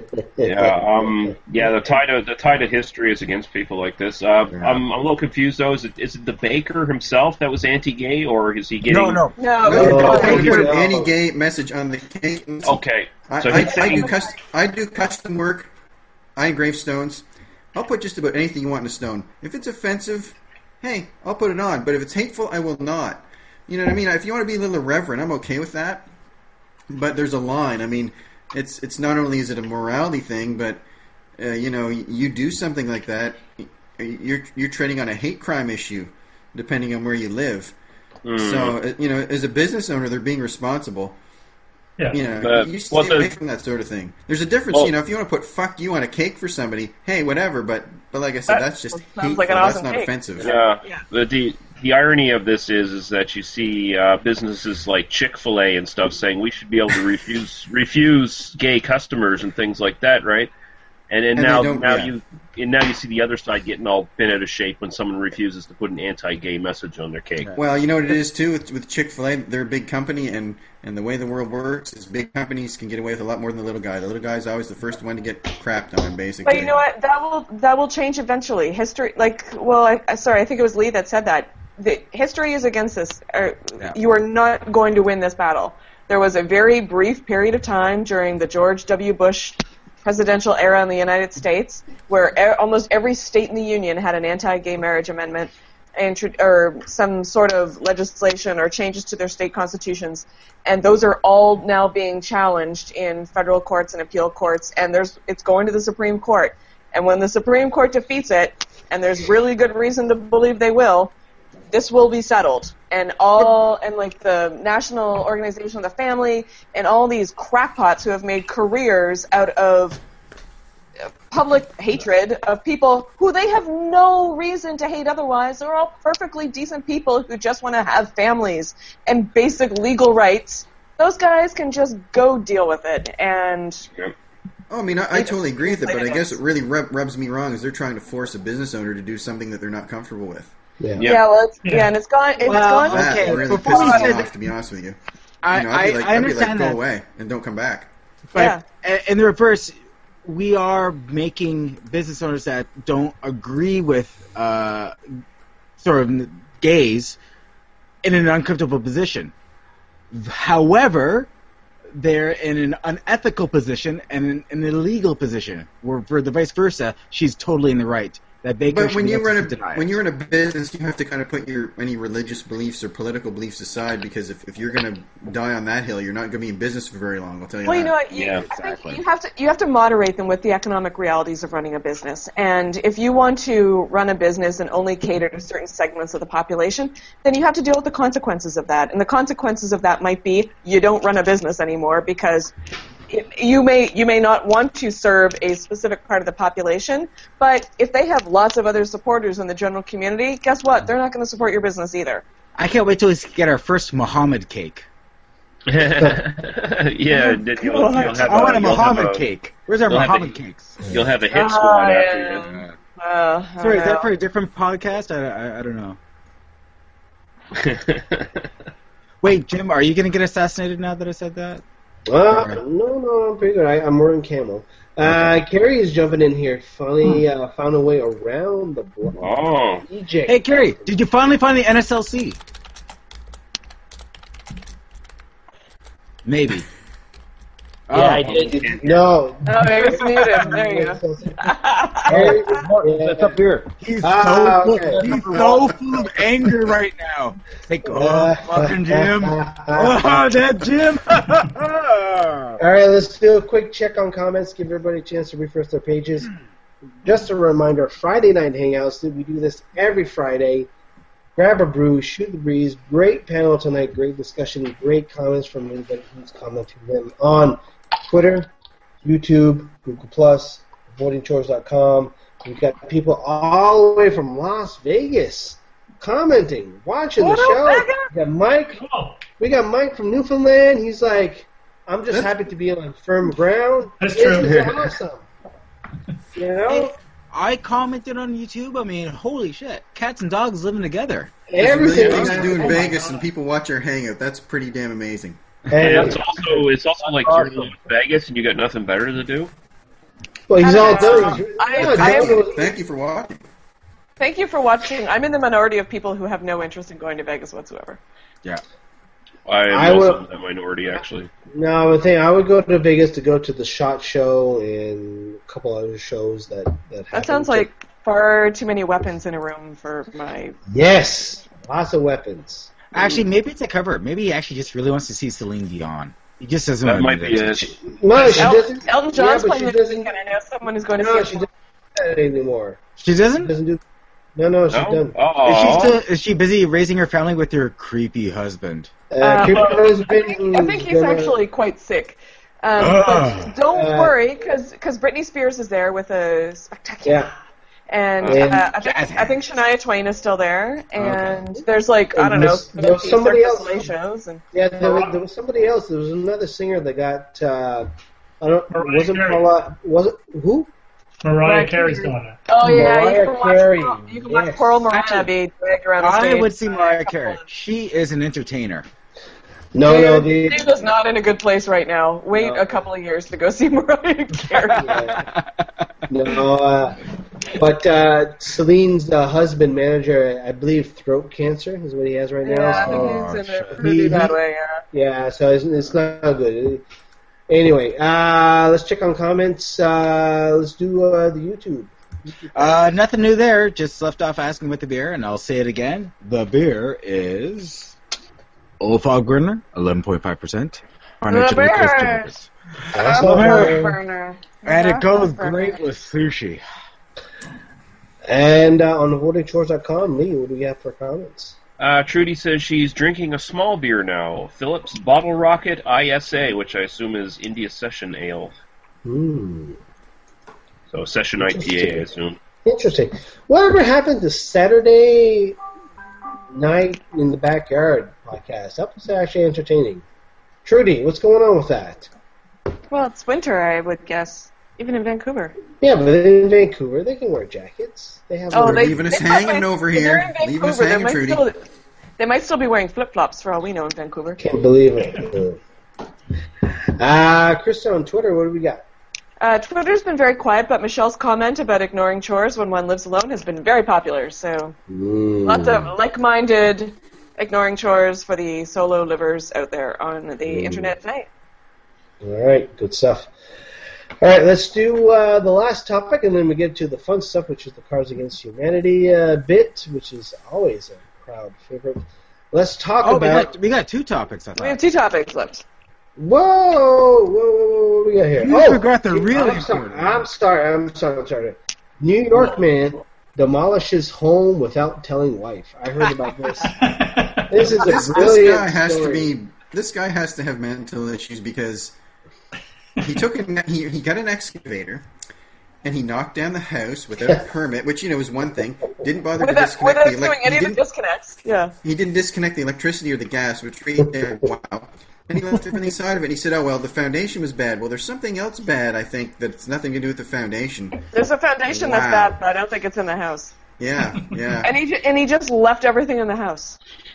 The tide of history is against people like this. I'm a little confused though. Is it the baker himself that was anti-gay, or is he getting? No. Don't put any gay message on the cake. Okay. So I do custom work. I engrave stones. I'll put just about anything you want in a stone. If it's offensive, hey, I'll put it on. But if it's hateful, I will not. You know what I mean? If you want to be a little irreverent, I'm okay with that. But there's a line. I mean, it's not only is it a morality thing, but you do something like that, you're treading on a hate crime issue, depending on where you live. So as a business owner, they're being responsible. Yeah. You stay away from that sort of thing. There's a difference. If you want to put "fuck you" on a cake for somebody, hey, whatever. But like I said, that's just hateful. Like an awesome that's not cake. offensive. Yeah. The irony of this is that you see businesses like Chick-fil-A and stuff saying we should be able to refuse gay customers and things like that, right? And now you see the other side getting all bent out of shape when someone refuses to put an anti-gay message on their cake. Well, you know what it is too with Chick-fil-A. They're a big company, and the way the world works is big companies can get away with a lot more than the little guy. The little guy is always the first one to get crapped on, basically. But you know what? That will change eventually. History, I think it was Lee that said that. The history is against this. You are not going to win this battle. There was a very brief period of time during the George W. Bush presidential era in the United States where almost every state in the union had an anti-gay marriage amendment or some sort of legislation or changes to their state constitutions, and those are all now being challenged in federal courts and appeal courts, and it's going to the Supreme Court. And when the Supreme Court defeats it, and there's really good reason to believe they will, this will be settled, and the National Organization of the Family and all these crackpots who have made careers out of public hatred of people who they have no reason to hate otherwise. They're all perfectly decent people who just want to have families and basic legal rights. Those guys can just go deal with it. And I mean, I totally agree with it, but I guess it really rubs me wrong is they're trying to force a business owner to do something that they're not comfortable with. And it's gone. That really pisses me off, to be honest with you. I'd be understand like, that. go away and don't come back. But in the reverse, we are making business owners that don't agree with sort of gays in an uncomfortable position. However, they're in an unethical position and an illegal position. Where for the vice versa, she's totally in the right. That baker But when you're in a business, you have to kind of put any religious beliefs or political beliefs aside, because if you're going to die on that hill, you're not going to be in business for very long. I'll tell you. Well, that. you know what? I think you have to moderate them with the economic realities of running a business. And if you want to run a business and only cater to certain segments of the population, then you have to deal with the consequences of that. And the consequences of that might be you don't run a business anymore because you may not want to serve a specific part of the population, but if they have lots of other supporters in the general community, guess what? They're not going to support your business either. I can't wait till we get our first Muhammad cake. I want a Muhammad cake. Where's our Muhammad cakes? You'll have a hit squad after you. Sorry, is that for a different podcast? I don't know. Wait, Jim, are you going to get assassinated now that I said that? No, I'm pretty good. I'm wearing camel. Carrie is jumping in here. Finally found a way around the block. Oh. EJ. Hey, Carrie, did you finally find the NSLC? Yeah, Maybe. I did. No. Oh, maybe it's muted. There you go. That's up here. He's okay. he's so full of anger right now. Like, oh, fucking Jim. Oh, that Jim. All right, let's do a quick check on comments. Give everybody a chance to refresh their pages. Just a reminder, Friday Night Hangouts, we do this every Friday. Grab a brew, shoot the breeze. Great panel tonight, great discussion, great comments from anybody who's commenting them on Twitter, YouTube, Google+, votingchores.com. We've got people all the way from Las Vegas commenting, watching the show. We got Mike. Oh, We got Mike from Newfoundland. He's like, I'm just happy to be on firm ground. That's This true. is awesome. You know? I commented on YouTube. I mean, holy shit. Cats and dogs living together. There's a Everything. million things to do in Vegas, and people watch our hangout. That's pretty damn amazing. And it's also like you're in Vegas and you got nothing better to do. Well, he's all done. Thank you for watching. Thank you for watching. I'm in the minority of people who have no interest in going to Vegas whatsoever. Yeah. I am I also will- in that minority, actually. No, the thing, I would go to Vegas to go to the SHOT Show and a couple other shows that That sounds like far too many weapons in a room for my... Yes, lots of weapons. Actually, maybe it's a cover. Maybe he actually just really wants to see Celine Dion. He just doesn't That want might to be do it. No, she doesn't. Elton John's yeah, but playing she this doesn't. weekend. I know someone who's going to No, see she it. doesn't do that anymore. She She doesn't? doesn't do. No, she No? doesn't. Oh. Is she busy raising her family with her creepy husband? Creeper has been. I think he's actually quite sick. But don't worry, because Britney Spears is there with a spectacular. Yeah. And Yeah. I think Shania Twain is still there, and there's like I And don't know, there was somebody else. shows and Yeah, there was somebody else. There was another singer that got. I don't. Mariah Wasn't Carey. Paula? Was it who? Mariah Carey's daughter. oh yeah, Mariah Carey, you can watch yes. Coral Marina Actually, be dragged around the I stage. would see Mariah Carey. She is an entertainer. No, Dude, Steve is not in a good place right now. Wait a couple of years to go see Mariah Carey. no. But Celine's husband, manager, I believe, throat cancer is what he has right now. Yeah, I so- think he's in a pretty bad way. Yeah. Yeah, so it's not good. Anyway, let's check on comments. Let's do the YouTube. Nothing new there. Just left off asking with the beer, and I'll say it again. The beer is Old Fog Grinner, 11.5%. The beer. Awesome. And it goes great with sushi. And on votingchores.com, Lee, what do we have for comments? Trudy says she's drinking a small beer now. Phillips Bottle Rocket ISA, which I assume is India Session Ale. So Session IPA, I assume. Interesting. Whatever happened to Saturday night in the backyard podcast? That was actually entertaining. Trudy, what's going on with that? Well, it's winter, I would guess, even in Vancouver. Yeah, but in Vancouver, they can wear jackets. They have. Oh, one- they leaving us they hanging probably- over if they're here. in Leaving us Vancouver, hanging, Trudy. They might still be wearing flip-flops for all we know in Vancouver. Can't believe it. Krista on Twitter, what do we got? Twitter's been very quiet, but Michelle's comment about ignoring chores when one lives alone has been very popular. So lots of like-minded ignoring chores for the solo livers out there on the internet tonight. All right, good stuff. All right, let's do the last topic, and then we get to the fun stuff, which is the Cards Against Humanity bit, which is always a crowd favorite. Let's talk Oh, about. we got two topics, I We have thought. 2 topics left. Whoa, what do we got here? You forgot the really important one. I'm sorry. New York man demolishes home without telling wife. I heard about this. This is a This brilliant guy has story. to be. This guy has to have mental issues because he took he got an excavator and he knocked down the house without a permit, which is one thing. Didn't bother to disconnect Without the doing any of the disconnects. Yeah. He didn't disconnect the electricity or the gas, which right there, wow. And he left everything inside of it. And he said, "Oh well, the foundation was bad." Well, there's something else bad. I think that's nothing to do with the foundation. There's a foundation that's Wow. bad, but I don't think it's in the house. Yeah. And he just left everything in the house.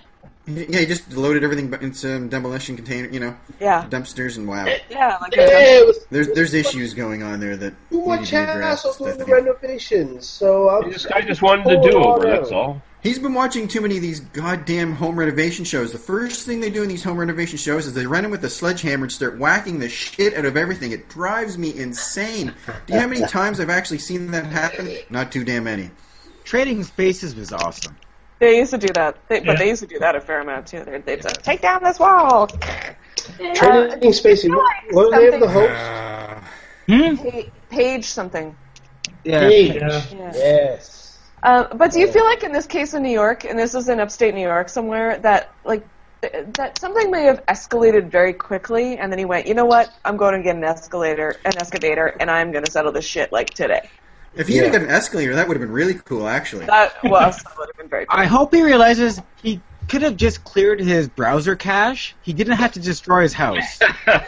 Yeah, he just loaded everything into demolition container, Yeah. dumpsters, and wow. Yeah, like Hey, it was There's issues going on there that too need much to be addressed. hassle doing the Stephanie. renovations, so I'm This guy just wanted to do over. That's all. He's been watching too many of these goddamn home renovation shows. The first thing they do in these home renovation shows is they run in with a sledgehammer and start whacking the shit out of everything. It drives me insane. Do you know how many times I've actually seen that happen? Not too damn many. Trading Spaces was awesome. They used to do that, but Yeah. they used to do that a fair amount too. They'd say, "Take down this wall." Trading Spacey. What was the name of the host? Page something. Yeah. Page. Yeah. Yeah. Yes. But do you feel like in this case in New York, and this is in upstate New York somewhere, that that something may have escalated very quickly, and then he went, you know what? I'm going to get an excavator, and I'm going to settle this shit like today. If he had got an escalator, that would have been really cool, actually. That would have been very cool. I hope he realizes he could have just cleared his browser cache. He didn't have to destroy his house.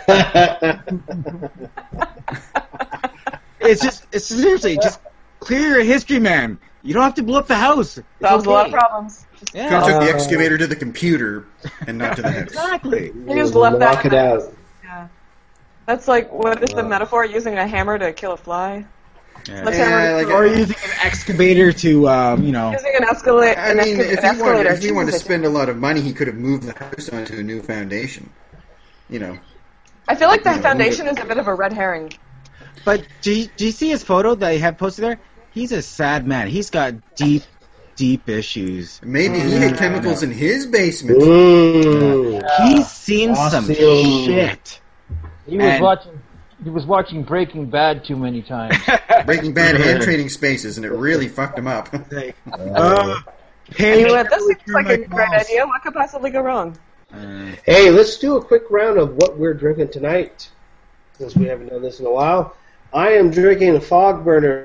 It's seriously, just clear your history, man. You don't have to blow up the house. It's Solves a lot of okay. problems. Could have Yeah, took the excavator to the computer and not to the house. exactly. He just left that. Knock it out. Yeah. That's like, what is the metaphor? Using a hammer to kill a fly? Yeah. Let's Yeah, hammer like to Or using an excavator to, using an escalator. I mean, if he wanted to Jesus, spend a lot of money, he could have moved the house onto a new foundation. I feel like the Yeah, foundation is a bit of a red herring. But do you see his photo that he had posted there? He's a sad man. He's got deep, deep issues. Maybe he had chemicals in his basement. He's seen some Awesome. shit. He was watching Breaking Bad too many times. Breaking Bad and Trading Spaces, and it really fucked him up. Like, And he went, this seems through like my a great balls. idea. What could possibly go wrong? Hey, let's do a quick round of what we're drinking tonight, since we haven't done this in a while. I am drinking a Fog Burner,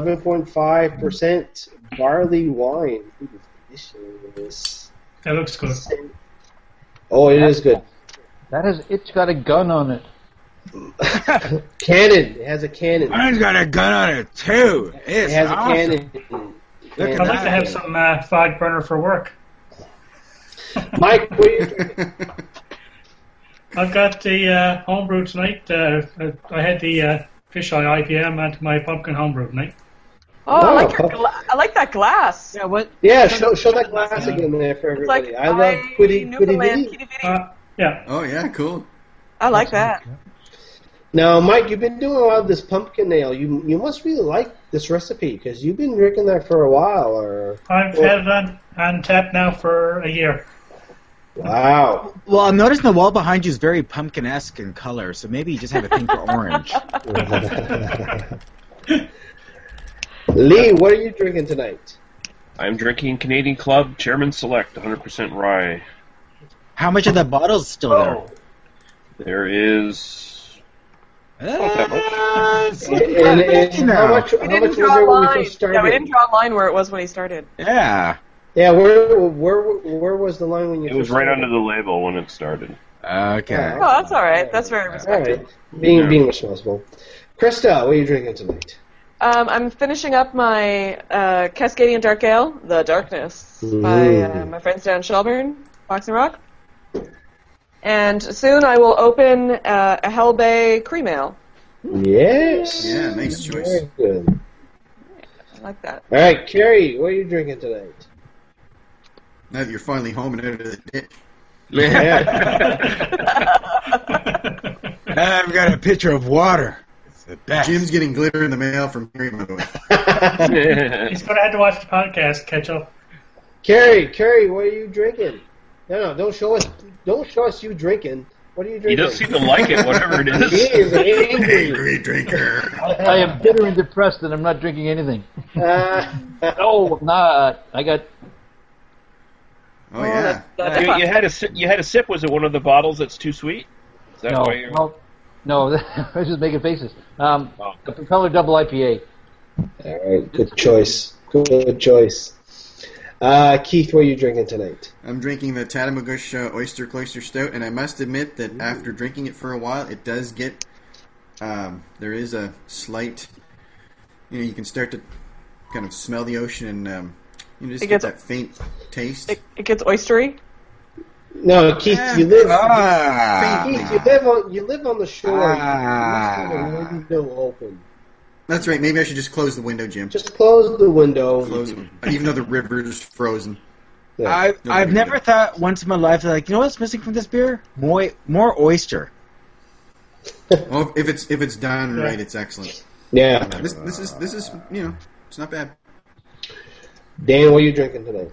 11.5% barley wine. Ooh, delicious. That looks good. Oh, it is good. It's got a gun on it. Cannon. It has a cannon. Mine's got a gun on it too. It's It has awesome. a cannon. Look I'd like to have some fog burner for work. Mike, what are you drinking? I've got the homebrew tonight. I had the fisheye IPM and my pumpkin homebrew tonight. Oh, I like that glass. Yeah, what? Yeah, show that glass again there for It's like everybody. I love Quiddy Newfoundland Bitty. kitty bitty. Yeah. Oh, yeah, cool. I like that. Now, Mike, you've been doing a lot of this pumpkin ale. You must really like this recipe because you've been drinking that for a while. I've had it on tap now for a year. Wow. Well, I'm noticing the wall behind you is very pumpkin-esque in color, so maybe you just have a thing for orange. Lee, what are you drinking tonight? I'm drinking Canadian Club Chairman Select 100% rye. How much of the bottle's still there? There is. And how much We was didn't there draw a when we line. first started? Yeah, we didn't draw a line where it was when he started. Yeah. Yeah, where was the line when you It was first right started? under the label when it started. Okay. Oh, that's all right. That's very All respectful. right. Being responsible. Krista, what are you drinking tonight? I'm finishing up my Cascadian Dark Ale, The Darkness, by my friends down in Shelburne, Boxing Rock. And soon I will open a Hell Bay Cream Ale. Yes. Yeah, nice choice. Very good. I like that. All right, Carrie, what are you drinking tonight? Now that you're finally home and out of the ditch. I've got a pitcher of water. It's the best. Jim's getting glitter in the mail from Harry, by the way. He's going to have to watch the podcast, catch up. Carrie, what are you drinking? No, don't show us you drinking. What are you drinking? He does seem to like it, whatever it He is. is angry. Angry drinker. I am bitter and depressed and I'm not drinking anything. Oh, nah, I got... Oh, yeah. You had a sip. Was it one of the bottles that's too sweet? Is that why you're... No, I was just making faces. The Propeller Double IPA. All right, good choice. Good choice. Keith, what are you drinking tonight? I'm drinking the Tatamagouche Oyster Cloister Stout, and I must admit that after drinking it for a while, it does get... there is a slight... you can start to kind of smell the ocean and... you just get that faint taste. It gets oystery. No, Keith, you live. Ah. Keith, you live on the shore. You must have a window open. That's right. Maybe I should just close the window, Jim. Just close the window. Close it. Even though the river is frozen. Yeah. I've never thought once in my life, like, you know what's missing from this beer? More oyster. Well, if it's done right, it's excellent. Yeah. This is it's not bad. Dan, what are you drinking today?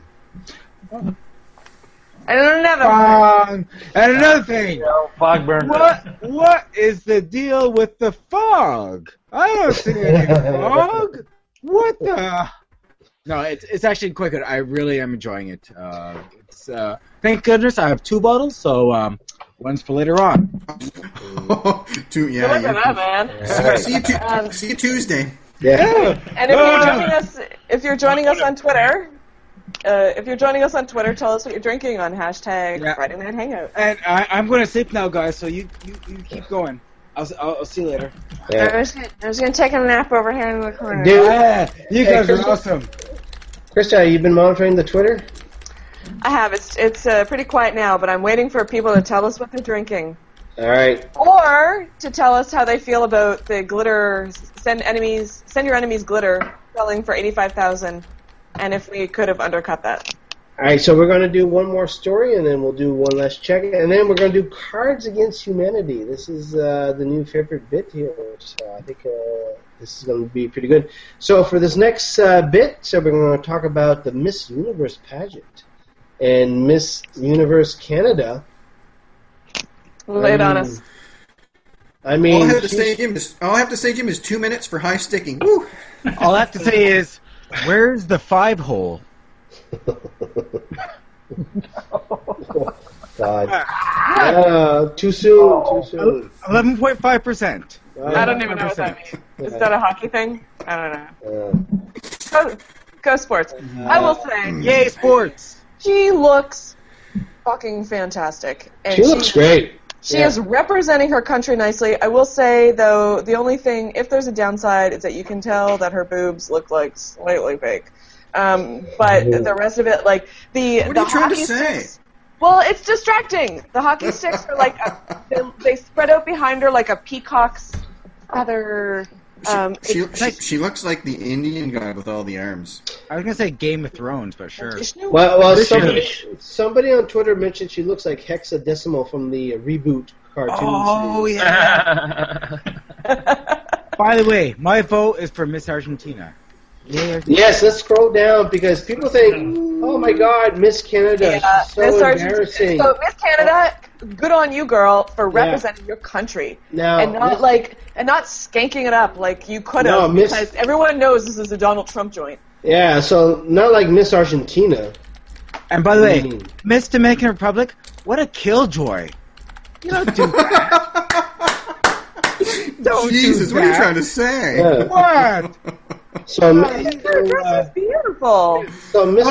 And another And another thing. Fog burn. What is the deal with the fog? I don't see any fog. What the? No, it's actually quite good. I really am enjoying it. Thank goodness I have 2 bottles, so one's for later on. Look at that, man. See you Tuesday. Yeah. And if you're joining us on Twitter, tell us what you're drinking on hashtag Friday Night Hangout. And I'm going to sleep now, guys. So you keep going. I'll see you later. Yeah. I was gonna take a nap over here in the corner. Dude, you guys are awesome. Krista, you been monitoring the Twitter? I have. It's pretty quiet now, but I'm waiting for people to tell us what they're drinking. All right. Or to tell us how they feel about the glitter. Send your enemies glitter selling for $85,000, and if we could have undercut that. All right, so we're going to do one more story, and then we'll do one last check, and then we're going to do Cards Against Humanity. This is the new favorite bit here, so I think this is going to be pretty good. So for this next bit, we're going to talk about the Miss Universe pageant and Miss Universe Canada. Lay it on us. I mean, all I have to say, Jim, is 2 minutes for high sticking. Woo! All I have to say is, where's the 5-hole? God. Too soon. 11.5%. I don't even know what that means. Is that a hockey thing? I don't know. Go sports. I will say, Yay, sports! She looks fucking fantastic. And she looks great. She is representing her country nicely. I will say, though, the only thing, if there's a downside, is that you can tell that her boobs look like slightly fake. But the rest of it, like the what are you trying to say? Sticks, well, it's distracting. The hockey sticks are like they spread out behind her like a peacock's feather. She looks like the Indian guy with all the arms. I was gonna say Game of Thrones, but sure. Well, somebody on Twitter mentioned she looks like Hexadecimal from the reboot cartoon. Oh yeah. By the way, my vote is for Miss Argentina. Yes, let's scroll down because people think, "Oh my God, Miss Canada, so embarrassing." So Miss Canada, good on you, girl, for representing your country and not skanking it up like you could have, because everyone knows this is a Donald Trump joint. Yeah, so not like Miss Argentina. And by the way, Miss Dominican Republic, what a killjoy! You don't do that. Jesus, what are you trying to say? Yeah. What? So your dress is beautiful. So Miss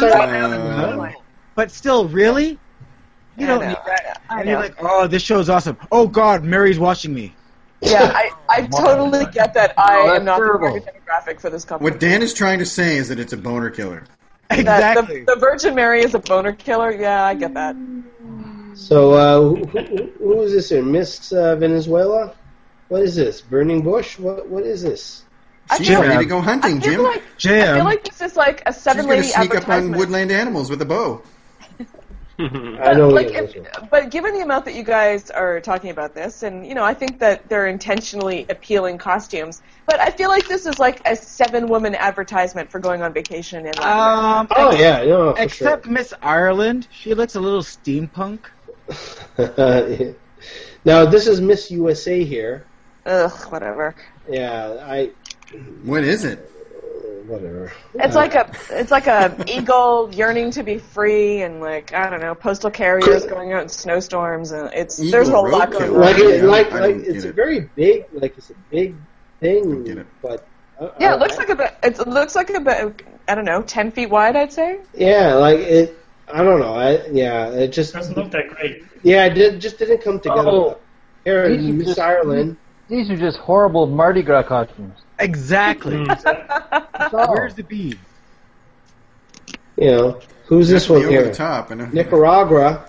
but still, really? You don't need that. And you're like, oh, this show's awesome. Oh God, Mary's watching me. Yeah, I totally get that. I am not the target demographic for this company. What Dan is trying to say is that it's a boner killer. Exactly. The Virgin Mary is a boner killer. Yeah, I get that. So who is this here? Miss Venezuela? What is this? Burning Bush? What is this? She's ready to go hunting, Jim. I feel like this is like a seven-lady advertisement. She's going to sneak up on woodland animals with a bow. I know. But given the amount that you guys are talking about this, and I think that they're intentionally appealing costumes, but I feel like this is like a 7-woman advertisement for going on vacation in Latin except Miss Ireland, she looks a little steampunk. Now this is Miss USA here. Ugh, whatever. Yeah, What is it? Whatever. It's like a eagle yearning to be free, and like I don't know, postal carriers going out in snowstorms, and there's a whole lot going on. It's a very big, it's a big thing, but it looks like about I don't know, 10 feet wide, I'd say. Yeah, I don't know. It just doesn't look that great. Yeah, it just didn't come together. Here in Miss Ireland. These are just horrible Mardi Gras costumes. Exactly. Where's the bead? Who's this one here? Top, Nicaragua.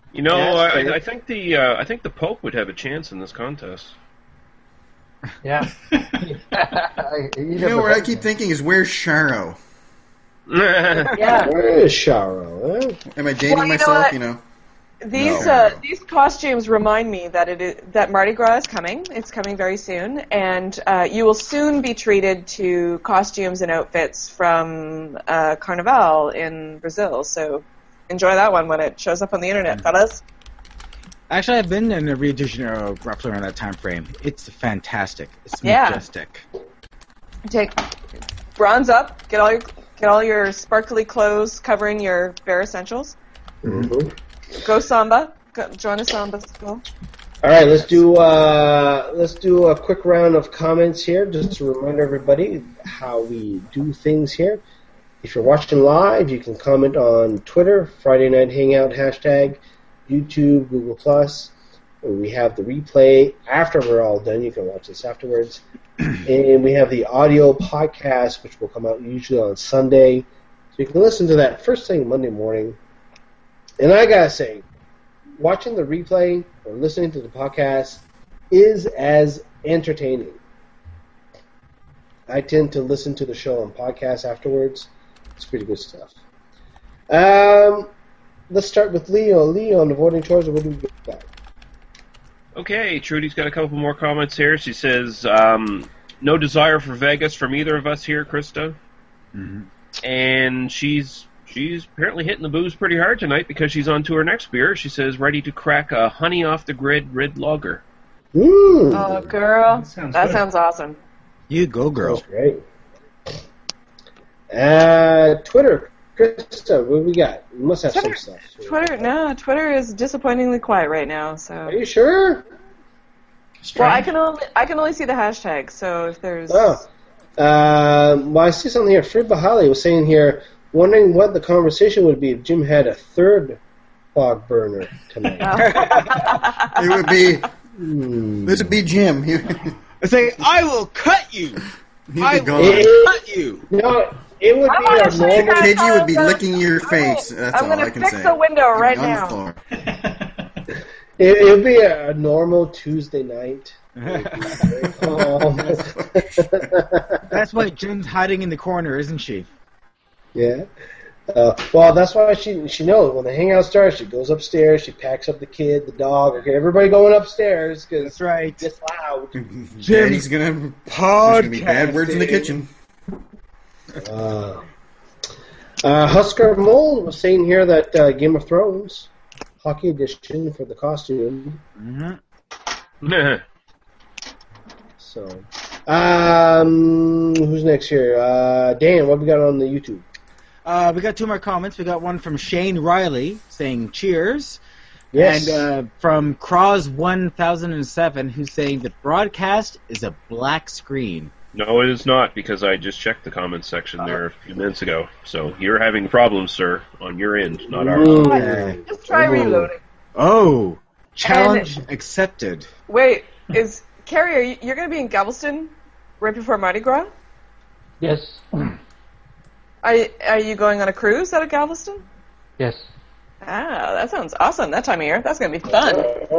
You know, Yeah, I think the Pope would have a chance in this contest. Yeah. You know what I keep thinking is, where's Charo? Yeah. Where is Charo? Huh? Am I dating Well, you know myself? what? You know. These costumes remind me that Mardi Gras is coming. It's coming very soon, and you will soon be treated to costumes and outfits from Carnival in Brazil. So enjoy that one when it shows up on the internet, fellas. Actually, I've been in Rio de Janeiro roughly around that time frame. It's fantastic. It's Yeah. majestic. Take bronze up. Get all your sparkly clothes covering your bare essentials. Mm-hmm. Go samba. Join a samba school. All right, let's do a quick round of comments here, just to remind everybody how we do things here. If you're watching live, you can comment on Twitter, Friday Night Hangout hashtag, YouTube, Google Plus. We have the replay after we're all done. You can watch this afterwards, and we have the audio podcast, which will come out usually on Sunday, so you can listen to that first thing Monday morning. And I gotta say, watching the replay or listening to the podcast is as entertaining. I tend to listen to the show on podcast afterwards. It's pretty good stuff. Let's start with Leo. Leo, on the voting chores, what do we got? Okay, Trudy's got a couple more comments here. She says, no desire for Vegas from either of us here, Krista. Mm-hmm. And she's apparently hitting the booze pretty hard tonight because she's on to her next beer. She says, ready to crack a honey off the grid red lager. Oh, girl. That good. sounds awesome. You go, girl. That's great. Twitter, Krista, what do we got? We must have some stuff. Twitter is disappointingly quiet right now. So. Are you sure? Well, I can only see the hashtag. So if there's. Well, I see something here. Fred Bahali was saying here, wondering what the conversation would be if Jim had a third fog burner tonight. It would be. This would be Jim. I say, I will cut you. He'd be gone. Cut you. No, it would be a normal. KG would be licking your face. That's I'm all gonna I can fix say. the window right On the now. floor. It would be a normal Tuesday night. Very calm. That's why Jim's hiding in the corner, isn't she? Yeah. Well, that's why she knows when the hangout starts. She goes upstairs. She packs up the kid, the dog. Okay, everybody going upstairs because That's right. it's loud. Daddy's gonna. There's gonna be bad words in the kitchen. Husker Mole was saying here that Game of Thrones Hockey Edition for the costume. Mm-hmm. So, who's next here? Dan, what we got on the YouTube? We got two more comments. We got one from Shane Riley saying cheers. Yes. And from Cross1007 who's saying the broadcast is a black screen. No, it is not, because I just checked the comments section there a few minutes ago. So you're having problems, sir, on your end, not ours. Ooh. Just try reloading. Oh, challenge accepted. Wait, Carrie, you're going to be in Galveston right before Mardi Gras? Yes. Are you going on a cruise out of Galveston? Yes. Ah, that sounds awesome. That time of year. That's going to be fun.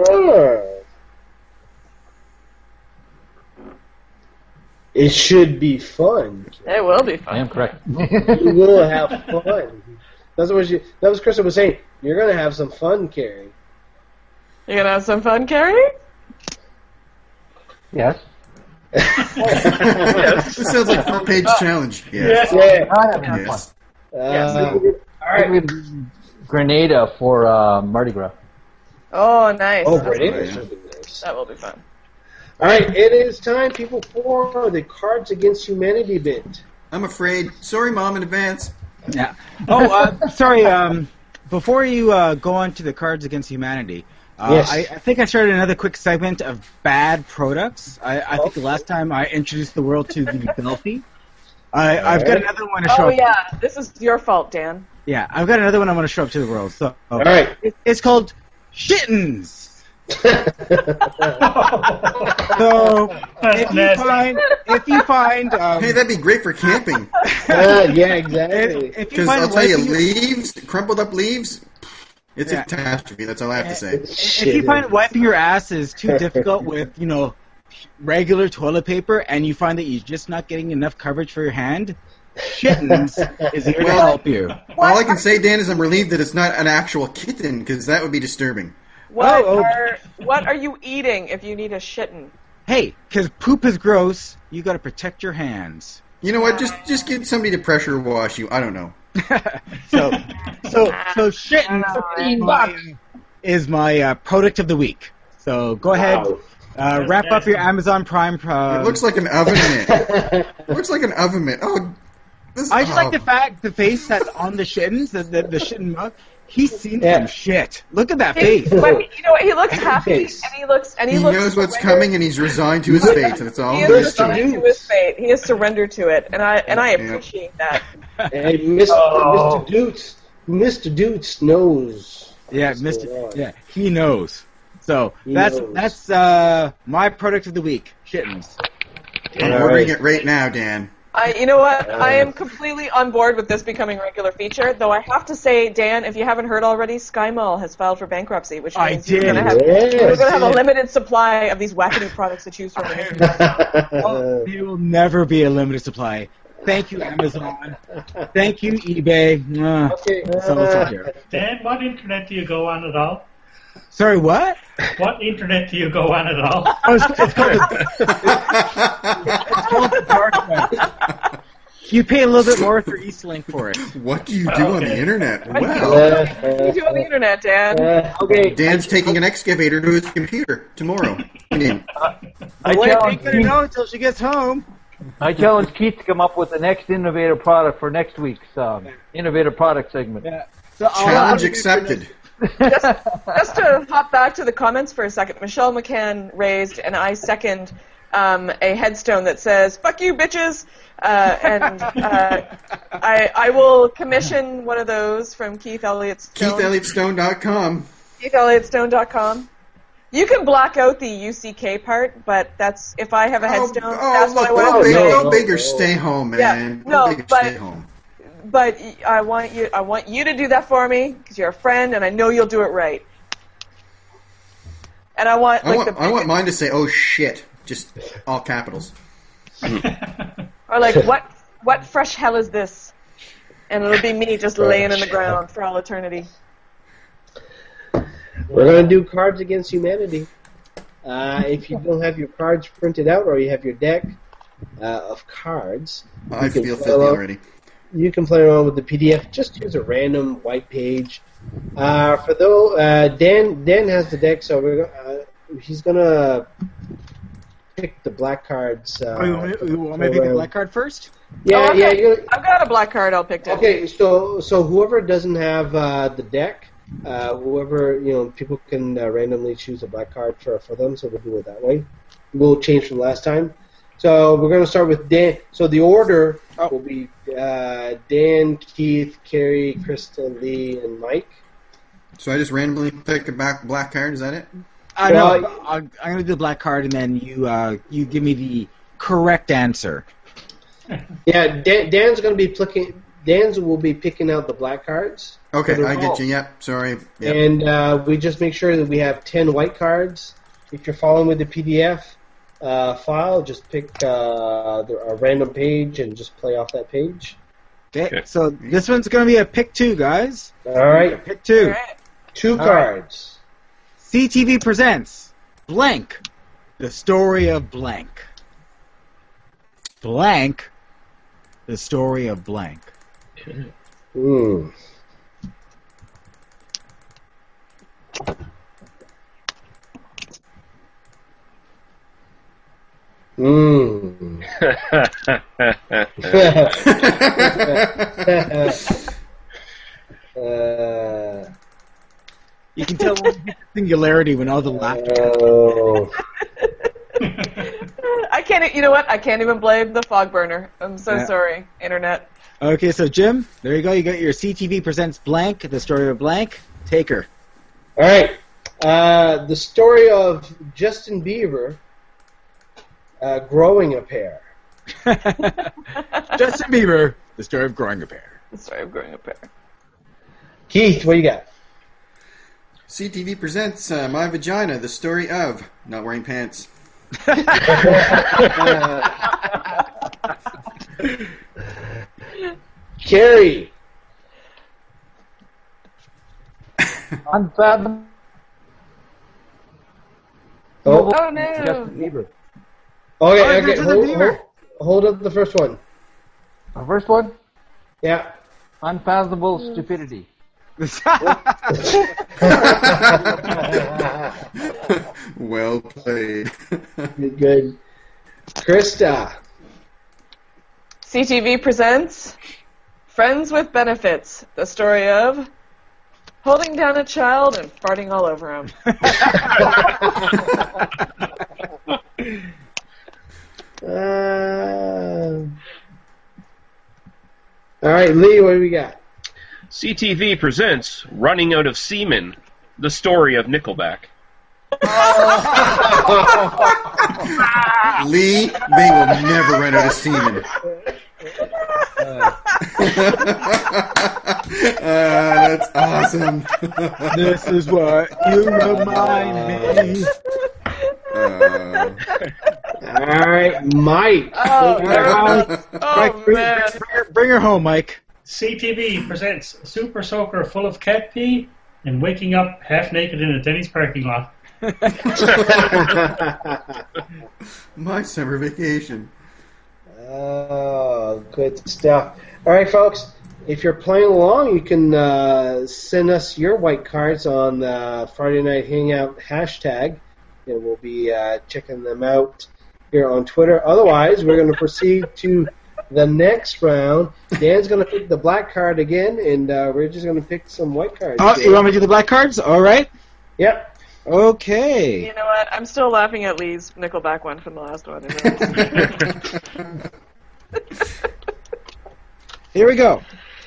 It should be fun. It will be fun. I am correct. You will have fun. That was Krista was saying. You're going to have some fun, Carrie. You going to have some fun, Carrie? Yes. This sounds like a 4-page challenge. Yes. Yeah. I am having Yes. fun. All right. Grenada for Mardi Gras. Oh, nice. Oh, That's great. cool. That should be nice. That will be fun. All right, it is time, people, for the Cards Against Humanity bit. I'm afraid. Sorry, Mom, in advance. Yeah. Oh, sorry. Before you go on to the Cards Against Humanity, Yes. I think I started another quick segment of bad products. I think the last time I introduced the world to the Belfie. I've got another one to show Oh, up. yeah. This is your fault, Dan. Yeah, I've got another one I want to show up to the world. So, All right. it's called Shittens. So if you find Hey, that'd be great for camping. Yeah, exactly. if you Because find I'll tell you, wiping- leaves, crumpled up leaves, It's a catastrophe. That's all I have to say. If you find wiping your ass is too difficult with, regular toilet paper, and you find that you're just not getting enough coverage for your hand, Shittens is here to help you. All I can say, Dan, is I'm relieved that it's not an actual kitten, because that would be disturbing. What are you eating if you need a shitten? Hey, because poop is gross, you got to protect your hands. You know what? Just get somebody to pressure wash you. I don't know. So Shittens is my product of the week. So go ahead, wrap up your Amazon Prime. It looks like an oven mitt. It looks like an oven mitt. Oh, I just like the face that's on the Shittens, the Shitten mug. He's seen some shit. Look at that face. But you know what? He looks happy, and he knows what's coming, and he's resigned to his fate. That's all. He is resigned to his fate. He has surrendered to it, and I appreciate that. Hey, Mr. Doots knows. Yeah, he knows. So that's my product of the week, Shittens. I'm ordering it right now, Dan. You know what? I am completely on board with this becoming a regular feature, though I have to say, Dan, if you haven't heard already, SkyMall has filed for bankruptcy, which means we're going to have a limited supply of these wackety products to choose from. There will never be a limited supply. Thank you, Amazon. Thank you, eBay. Dan, what internet do you go on at all? Sorry, what? What internet do you go on at all? It's called the dark web. You pay a little bit more for Eastlink for it. What do you do on the internet? What do you do on the internet, Dan? Okay. Dan's taking an excavator to his computer tomorrow. I ain't gonna know until she gets home. I challenge Keith to come up with the next innovative product for next week's innovative product segment. Yeah. So challenge accepted. Just to hop back to the comments for a second, Michelle McCann raised, and I second, a headstone that says, "Fuck you, bitches," and I will commission one of those from Keith Elliott Stone. KeithElliottStone.com. KeithElliottStone.com. You can block out the UCK part, but that's if I have a headstone. That's what I want to say. Go big or stay home, man. Stay home. But I want you to do that for me because you're a friend, and I know you'll do it right. And I want mine to say, "Oh shit," just all capitals. Or like, what fresh hell is this? And it'll be me just laying in the ground for all eternity. We're going to do Cards Against Humanity. If you don't have your cards printed out or you have your deck of cards, I feel filthy already. You can play around with the PDF. Just use a random white page. Dan has the deck, so he's going to pick the black cards. You want me to pick a black card first? Yeah, I've got a black card. I'll pick it. Okay, so whoever doesn't have the deck, people can randomly choose a black card for them, so we'll do it that way. We'll change from last time. So we're going to start with Dan. So the order will be Dan, Keith, Carrie, Krista, Lee, and Mike. So I just randomly pick a black card, is that it? No, I'm going to do the black card, and then you give me the correct answer. Yeah, Dan's going to be picking. Dan's will be picking out the black cards. Okay, I get you. Yep, sorry. Yep. And we just make sure that we have 10 white cards. If you're following with the PDF file, just pick a random page and just play off that page. Okay, so this one's going to be a pick 2, guys. All right. Pick 2. All right. 2 cards. CTV presents Blank, the story of blank. Blank, the story of blank. Mm. Mm. You can tell when you hit the singularity when all the laughter. Oh. I can't. You know what? I can't even blame the fog burner. I'm so sorry, Internet. Okay, so Jim, there you go. You got your CTV presents Blank, the story of blank. Take her. All right. The story of Justin Bieber growing a pair. Justin Bieber, the story of growing a pair. The story of growing a pair. Keith, what you got? CTV presents My Vagina, the story of not wearing pants. Carrie. Unfathomable. Oh, Oh no! Justin Bieber. okay. Justin Bieber. Hold up the first one. The first one, Yeah. unfathomable stupidity. Well played. Good. Krista. CTV presents Friends with Benefits, the story of holding down a child and farting all over him. All right, Lee, what do we got? CTV presents Running Out of Semen, the story of Nickelback. Lee, they will never run out of semen. That's awesome. This is what you remind me. All right, Mike. Oh man! Bring her home, Mike. CTV presents Super Soaker full of cat pee and waking up half naked in a Denny's parking lot. My summer vacation. Oh, good stuff. All right, folks. If you're playing along, you can send us your white cards on the Friday Night Hangout hashtag, and we'll be checking them out here on Twitter. Otherwise, we're going to proceed to the next round. Dan's going to pick the black card again, and we're just going to pick some white cards. Oh, you want me to do the black cards? All right. Yep. Okay. You know what? I'm still laughing at Lee's Nickelback one from the last one. Here we go.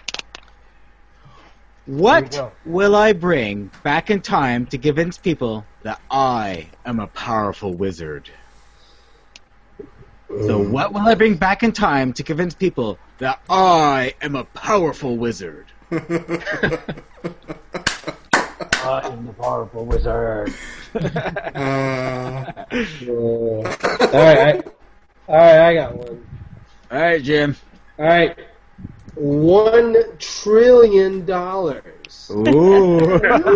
What will I bring back in time to convince people that I am a powerful wizard? So what will I bring back in time to convince people that I am a powerful wizard? I am the powerful wizard. All right, I got one. All right, Jim. All right, $1 trillion. Ooh.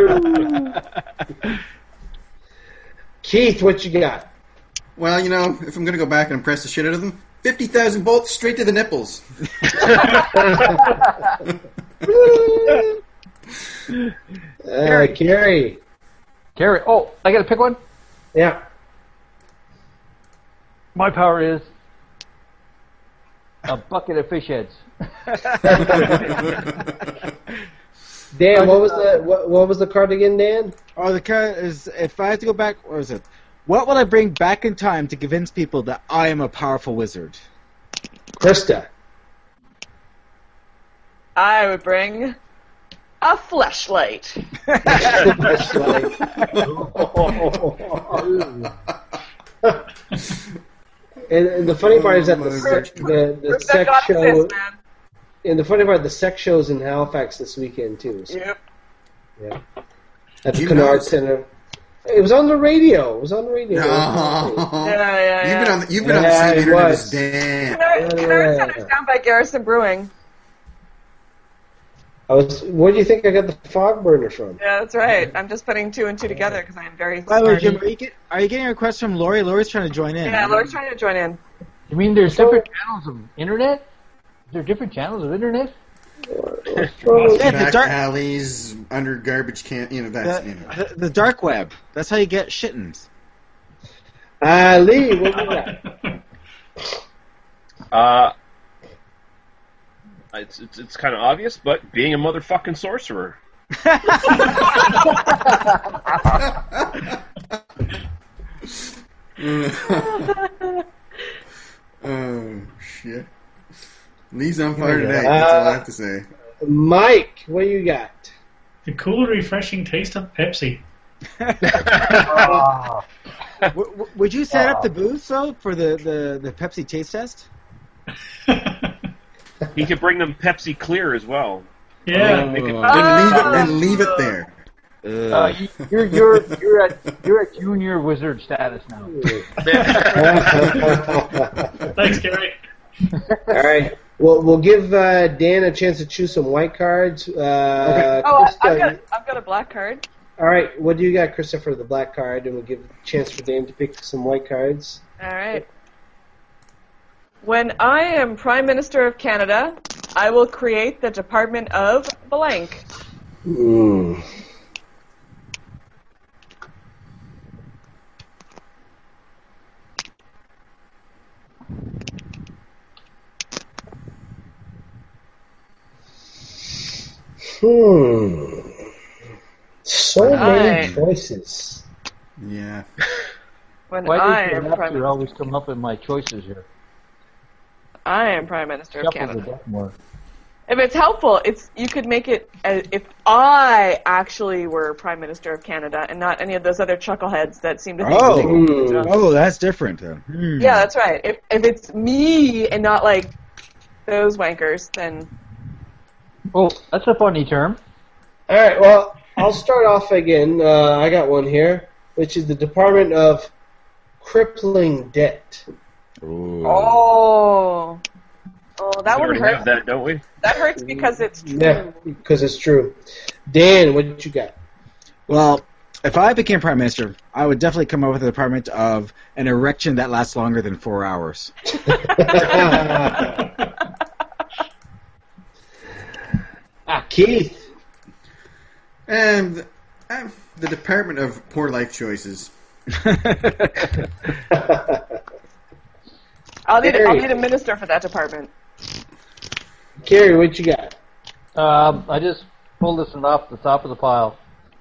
Keith, what you got? Well, you know, if I'm going to go back and impress the shit out of them, 50,000 bolts straight to the nipples. Carrie. Carrie. Oh, I got to pick one? Yeah. My power is a bucket of fish heads. Dan, what was the card again, Dan? Oh, the card is, if I have to go back, what is it? What will I bring back in time to convince people that I am a powerful wizard? Krista. I would bring a fleshlight. And the funny part is that the sex show. And the funny part, the sex show's in Halifax this weekend too. So. Yep. Yeah. At the Kennard Center. It was on the radio. No. Yeah. You've been on the same internet as Dan. Kennard Center's down by Garrison Brewing. Where do you think I got the fog burner from? Yeah, that's right. I'm just putting two and two together because I am very By the way, smart. Jim, are you getting a request from Lori? Lori's trying to join in. Yeah, Laura's trying to join in. You mean there's different channels of internet? Is there different channels of internet? Back alleys, under garbage can, The dark web. That's how you get shittins. Lee, what do you got? It's kind of obvious, but being a motherfucking sorcerer. Oh, shit. Lee's on fire today. That's all I have to say. Mike, what do you got? The cool, refreshing taste of Pepsi. Would you set up the booth, though, for the Pepsi taste test? He could bring them Pepsi Clear as well. Yeah. And leave it there. You're at junior wizard status now. Thanks, Gary. All right. Well, we'll give Dan a chance to choose some white cards. I've got a black card. All right. What do you got, Christopher? The black card, and we'll give a chance for Dan to pick some white cards. All right. When I am Prime Minister of Canada, I will create the Department of blank. Mm. So many choices. Yeah. When Why I does am the Prime raptor Minister, always come up in my choices here? I am Prime Minister of Shuffle the Canada. deck more. If it's helpful, you could make it if I actually were Prime Minister of Canada and not any of those other chuckleheads that seem to think. Oh, that's different. Hmm. Yeah, that's right. If it's me and not like those wankers, then Oh, that's a funny term. All right. Well, I'll start off again. I got one here, which is the Department of Crippling Debt. Ooh. oh, that We one already hurts. have that, don't we? That hurts because it's true. Yeah, because it's true. Dan, what you got? Well, if I became Prime Minister, I would definitely come up with a department of an erection that lasts longer than 4 hours. Keith. And the Department of Poor Life Choices. I'll need a minister for that department. Carrie, what you got? I just pulled this one off the top of the pile.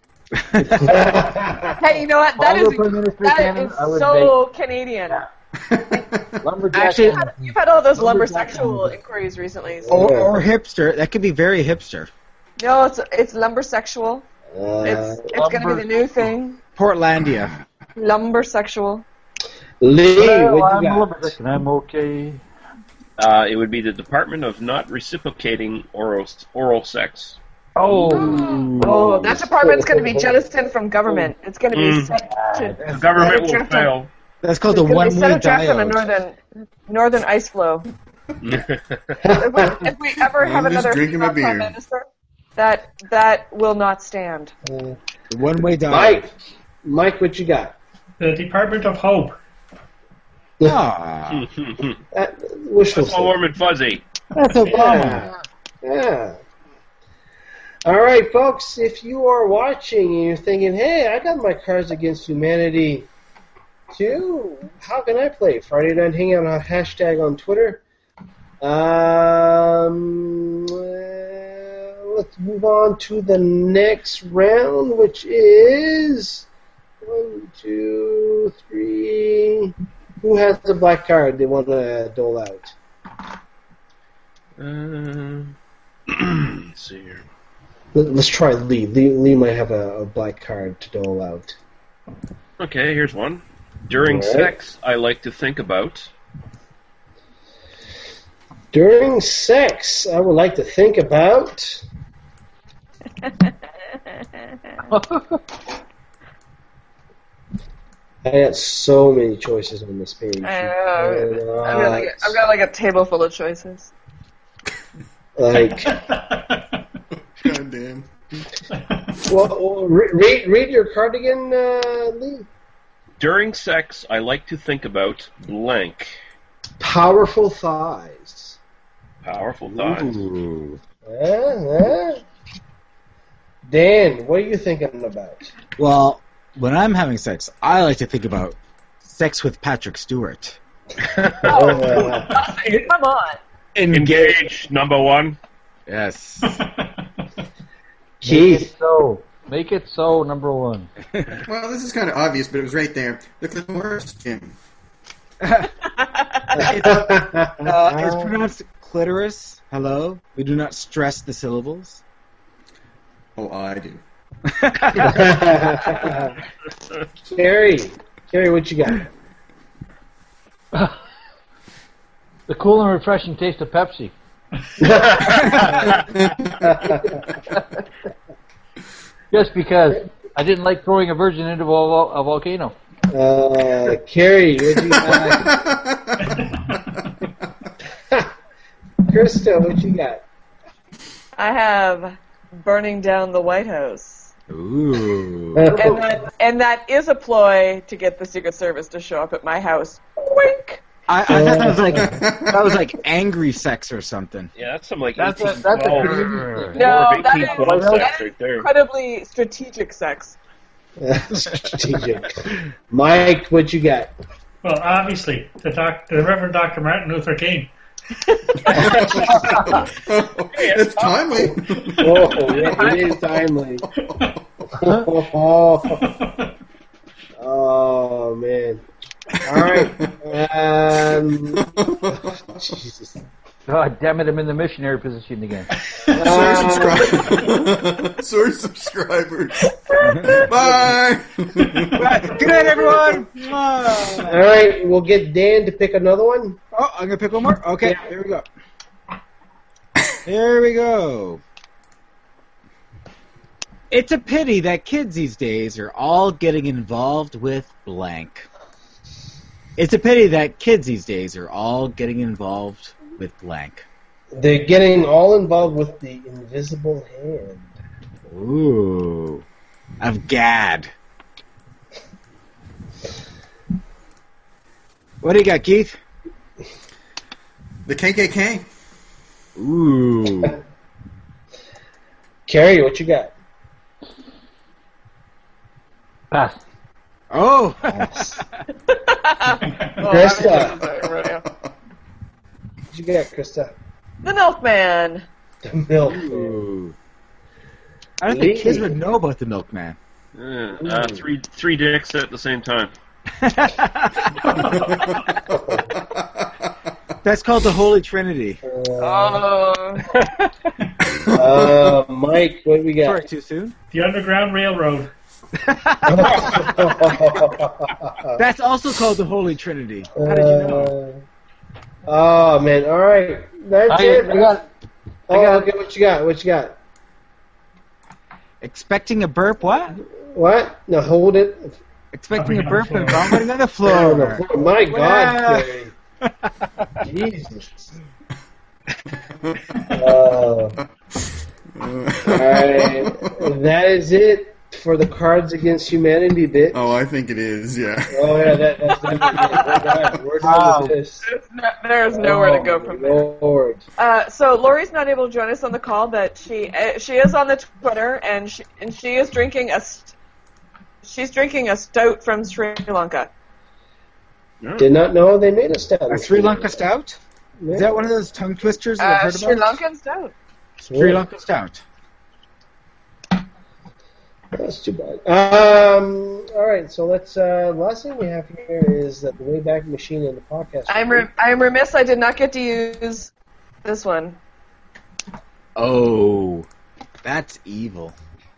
Hey, you know what? That Although is Prime Minister that Cannon, is I would so Canadian. Lumberjack. Actually- You've had all those Lumberjack lumbersexual Canada. inquiries recently. or hipster. That could be very hipster. No, it's lumbersexual. It's going to be the new thing. Portlandia. Lumbersexual. Lee, Well, what I'm you a got? lumberjack and I'm okay. It would be the Department of Not Reciprocating Oral Sex. Oh, Oh, that department's going to be jettisoned from government. It's going to be set to The government will draft fail. That's called It's the going to be one-way set draft on a diode. northern ice flow. If we ever have I'm just another drinking female my beer. prime minister, that will not stand. The one-way diode. Mike, what you got? The Department of Hope. Ah. Wishful It's all warm and fuzzy. That's Obama. Yeah. All right, folks, if you are watching and you're thinking, hey, I got my Cards Against Humanity too, how can I play? Friday Night Hangout on hashtag on Twitter. Let's move on to the next round, which is 1, 2, 3. Who has the black card they want to dole out? Let's see here. Let's try Lee. Lee might have a black card to dole out. Okay, here's one. During All right. sex, I like to think about. During sex, I would like to think about. I got so many choices on this page. I know. I've got like a table full of choices. Like, God damn. well, read your card again, Lee. During sex, I like to think about blank. Powerful thighs. Powerful thighs. Ooh. Dan, what are you thinking about? Well, when I'm having sex, I like to think about sex with Patrick Stewart. Come on. Engage, number one. Yes. Keith. Make it so, number one. Well, this is kind of obvious, but it was right there. The clitoris, Jim. It's pronounced clitoris. Hello? We do not stress the syllables. Oh, I do. Carrie, what you got? The cool and refreshing taste of Pepsi. Just because I didn't like throwing a virgin into a volcano. Carrie, what you got? Krista, what you got? I have burning down the White House. Ooh. And that is a ploy to get the Secret Service to show up at my house. Wink! I thought that was like angry sex or something. Yeah, that's some like That's a 1812. No, More of that 1812 is sex right there. incredibly strategic sex. Strategic. Mike, what you got? Well, obviously, the Reverend Dr. Martin Luther King. It's timely. Oh, it is timely. Oh, man. All right. Jesus. God damn it, I'm in the missionary position again. Sorry, subscribers. Bye. Good night, everyone. All right, we'll get Dan to pick another one. Oh, I'm gonna pick one more. Okay, here we go. Here we go. It's a pity that kids these days are all getting involved with blank. It's a pity that kids these days are all getting involved with blank. They're getting all involved with the invisible hand. Ooh. Of Gad. What do you got, Keith? The KKK. Ooh. Carrie, what you got? Pass. Oh. Krista. What you got, Krista? The Milkman. The milk. Ooh. I don't think kids would know about the Milkman. Three dicks at the same time. That's called the Holy Trinity. Mike, what do we got? Sorry, too soon? The Underground Railroad. That's also called the Holy Trinity. How did you know? Oh, man. All right. That's it. I got it. Okay. What you got? What you got? Expecting a burp, what? What? No, hold it. Expecting a burp and vomiting on the floor. My God, Wow. Carrie. Jesus. All right. That is it for the Cards Against Humanity bit. Oh, I think it is, yeah. Oh, yeah, that's definitely We're done with this. There's nowhere to go from there. Lord. So Lori's not able to join us on the call, but she is on the Twitter, and she is drinking she's drinking a stout from Sri Lanka. Did not know they made a stout. A Sri Lanka stout? Is that one of those tongue twisters that I've heard Sri about? Lankan stout. Sri Lanka stout. That's too bad. All right, so let's. Last thing we have here is the Wayback Machine in the podcast. I'm remiss I did not get to use this one. Oh, that's evil.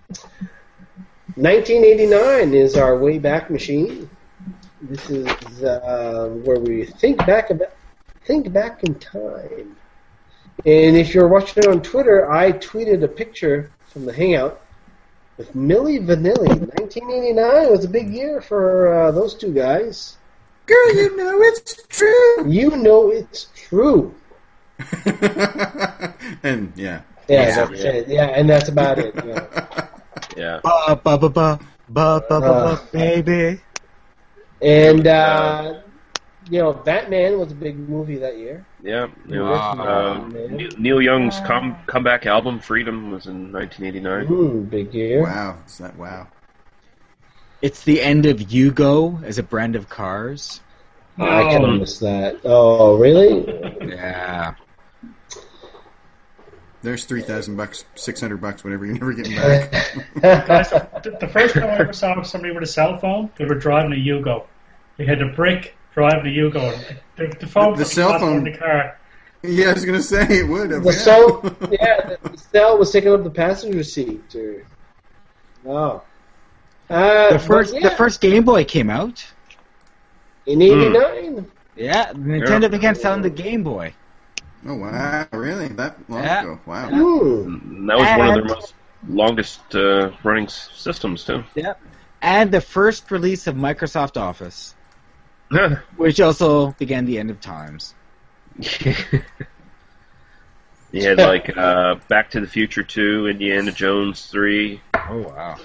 1989 is our Wayback Machine. This is where we think back in time. And if you're watching it on Twitter, I tweeted a picture from the Hangout with Milli Vanilli. 1989 was a big year for those two guys. Girl, you know it's true. You know it's true. And, yeah. Yeah, and that's about it. Yeah. Yeah. Baby. And, Batman was a big movie that year. Yeah. Neil Young's comeback album, Freedom, was in 1989. Big year. Wow. Wow. It's the end of Yugo as a brand of cars. I kind of missed that. Oh, really? Yeah. There's $3,000, $600, whatever. You're never getting back. Guys, the first time I ever saw somebody with a cell phone, they were driving a Yugo. They had a brick driving a Yugo. The phone The cell phone in the car. Yeah, I was gonna say it would have. The cell was taking up the passenger seat. Wow. The first Game Boy came out in '89. Yeah, Nintendo began selling the Game Boy. Oh wow! Really? That long ago? Wow. That was one of their longest running systems too. Yep. And the first release of Microsoft Office, which also began the end of times. You had like Back to the Future 2, Indiana Jones 3. Oh wow!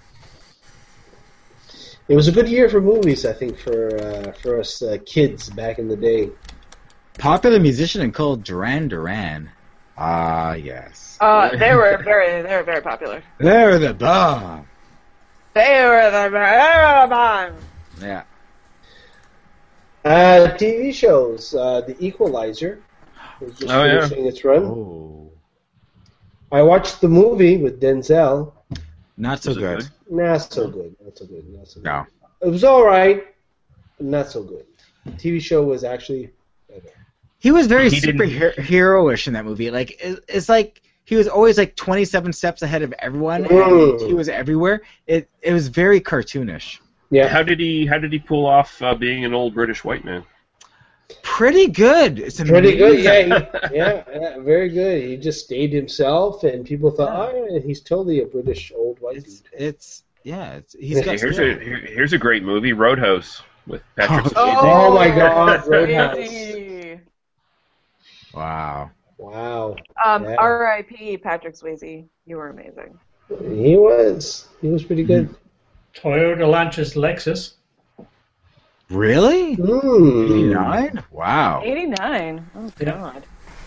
It was a good year for movies, I think, for us kids back in the day. Popular musician and called Duran Duran. Ah, yes. They were very popular. They're the bomb. They were the bomb. Yeah. TV shows. The Equalizer was just finishing its run. Oh. I watched the movie with Denzel. Not so good. Not so good. No. It was all right, but not so good. The TV show was actually better. He was very superhero-ish in that movie. Like it's like he was always like 27 steps ahead of everyone, and he was everywhere. It was very cartoonish. Yeah. How did he pull off being an old British white man? Pretty good. It's pretty good. Yeah, very good. He just stayed himself, and people thought, oh, yeah, he's totally a British old white dude. He's got here's a great movie, Roadhouse, with Patrick Swayze. Oh my God, Roadhouse. Wow. R.I.P. Patrick Swayze. You were amazing. He was pretty good. Toyota launches Lexus. Really? 89? Wow. 89. Oh God.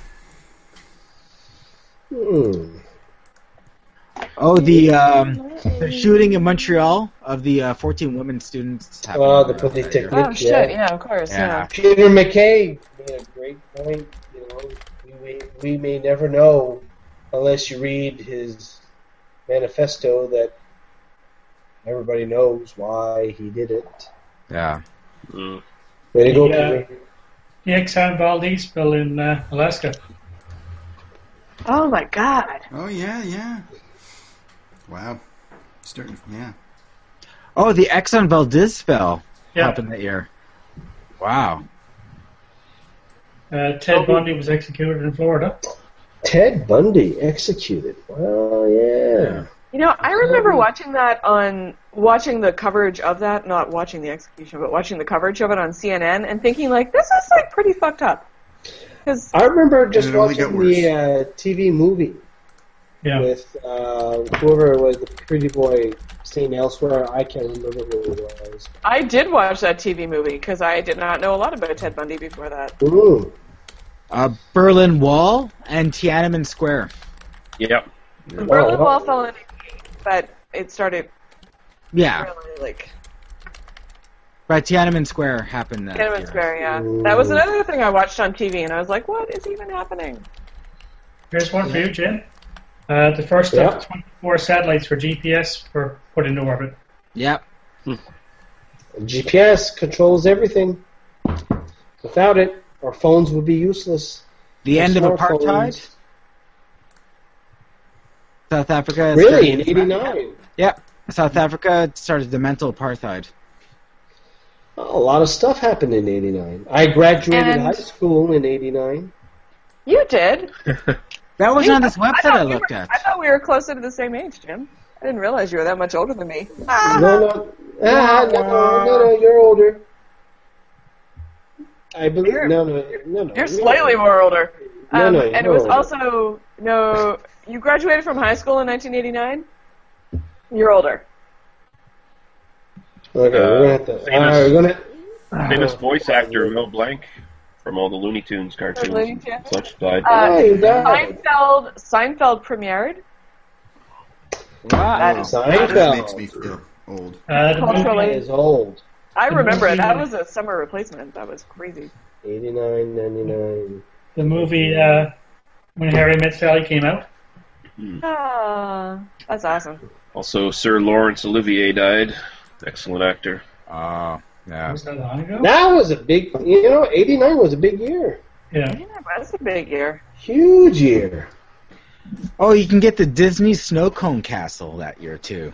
Oh, the shooting in Montreal of the 14 women students. The Polytechnic. Oh shit! Yeah, of course. Yeah. Peter McKay made a great point. You know, we may never know unless you read his manifesto that everybody knows why he did it. Yeah. Way to go, Peter. The Exxon Valdez spill in Alaska. Oh my God. Oh yeah. Wow. Yeah. Oh, the Exxon Valdez spill happened that year. Wow. Ted Bundy was executed in Florida. Ted Bundy executed. Well, yeah. You know, I remember watching the coverage of that, not watching the execution, but watching the coverage of it on CNN and thinking, like, this is, like, pretty fucked up. I remember just watching the TV movie with whoever it was, the pretty boy staying elsewhere. I can't remember who it was. I did watch that TV movie because I did not know a lot about Ted Bundy before that. Ooh. Berlin Wall and Tiananmen Square. Yep. The Berlin Wall fell in, but it started. Yeah. Really, like. Right, Tiananmen Square happened. Tiananmen Square, yeah. That was another thing I watched on TV, and I was like, "What is even happening?" Here's one for you, Jim. The first of 24 satellites for GPS were put into orbit. Yep. GPS controls everything. Without it, our phones would be useless. The end of apartheid? South Africa. Really? In 89? Yep. South Africa started the mental apartheid. Oh, a lot of stuff happened in 89. I graduated high school in 89. You did? That was on this website I looked at. I thought we were closer to the same age, Jim. I didn't realize you were that much older than me. No, you're older. I believe. No. You're slightly more older. And it was also you graduated from high school in 1989. You're older. Okay, we're gonna have to. Famous voice actor Mel Blanc from all the Looney Tunes cartoons. Such died. Seinfeld premiered. Wow. That makes me feel old. Culturally is old. I remember it. That was a summer replacement. That was crazy. 89, 99. The movie When Harry Met Sally came out. That's awesome. Also, Sir Laurence Olivier died. Excellent actor. Yeah. Was that long ago? That was a big, 89 was a big year. Yeah. That's a big year. Huge year. Oh, you can get the Disney Snow Cone Castle that year, too.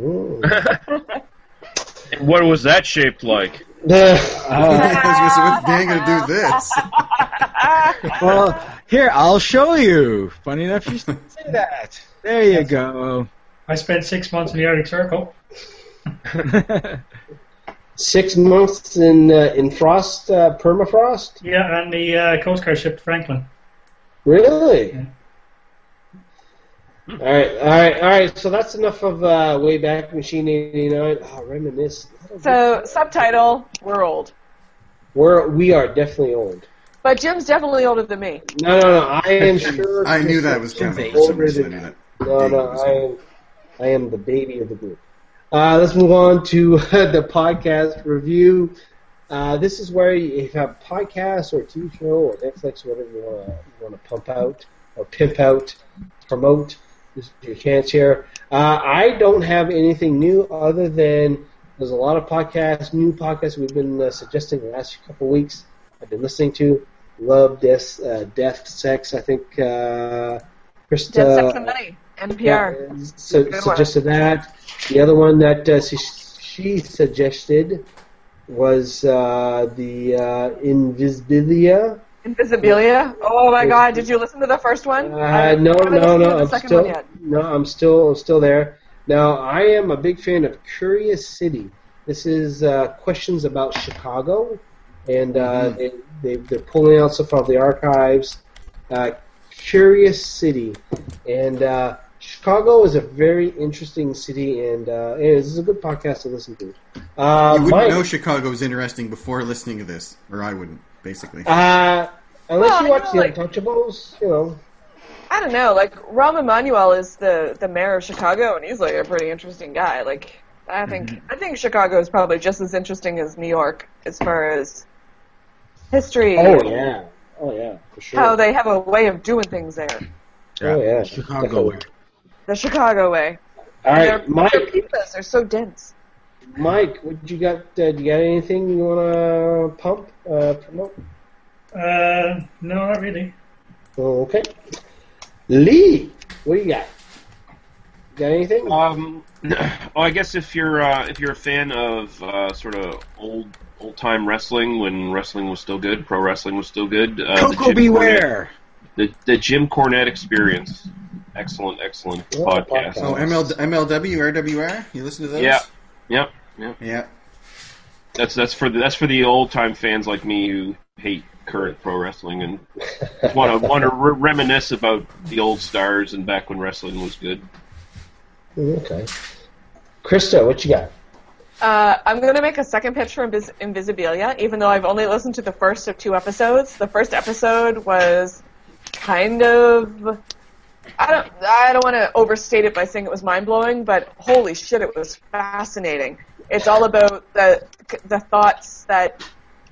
What was that shaped like? I was going to say, what's Dan going to do this? Well, Here, I'll show you. Funny enough you say that. There you go. I spent 6 months in the Arctic Circle. 6 months in frost, permafrost? Yeah, and the Coast Guard ship Franklin. Really? Yeah. All right. So that's enough of Wayback Machine 89. Oh, reminisce. So, subtitle, we're old. We are definitely old. But Jim's definitely older than me. No. I am sure. I knew that was Jim's coming. For some older reason, I than knew that. No, I am the baby of the group. Let's move on to the podcast review. This is where you have a podcast or a TV show or Netflix, whatever you want to pump out or pimp out, promote. This is your chance here. I don't have anything new other than there's a lot of new podcasts we've been suggesting the last couple of weeks. I've been listening to Love, Death, Sex. I think Krista. Death, Sex, and Money. NPR. Suggested that. The other one that she suggested was the Invisibilia. Invisibilia? Oh my God! Did you listen to the first one? No. I'm still there. Now I am a big fan of Curious City. This is questions about Chicago, and they're pulling out stuff out of the archives. Curious City, and Chicago is a very interesting city, and this is a good podcast to listen to. You wouldn't know Chicago was interesting before listening to this, or I wouldn't, basically. Unless you watch The Untouchables, you know. I don't know. Like Rahm Emanuel is the mayor of Chicago, and he's like a pretty interesting guy. Like I think Chicago is probably just as interesting as New York as far as history. Oh yeah, for sure. How they have a way of doing things there. Oh yeah, Chicago way. The Chicago way. All right, Mike. Their pizzas are so dense. Mike, what you got? Do you got anything you want to promote? No, not really. Okay. Lee, what do you got? Got anything? I guess if you're a fan of sort of old time wrestling, when wrestling was still good, pro wrestling was still good. Coco Beware. The Jim Cornette Experience. Excellent podcast. Oh, MLW, RWR? You listen to those? Yeah. Yeah. That's for the old time fans like me who hate current pro wrestling and want to reminisce about the old stars and back when wrestling was good. Okay. Krista, what you got? I'm going to make a second pitch for Invisibilia, even though I've only listened to the first of 2 episodes. The first episode was kind of... I don't want to overstate it by saying it was mind-blowing, but holy shit, it was fascinating. It's all about the thoughts that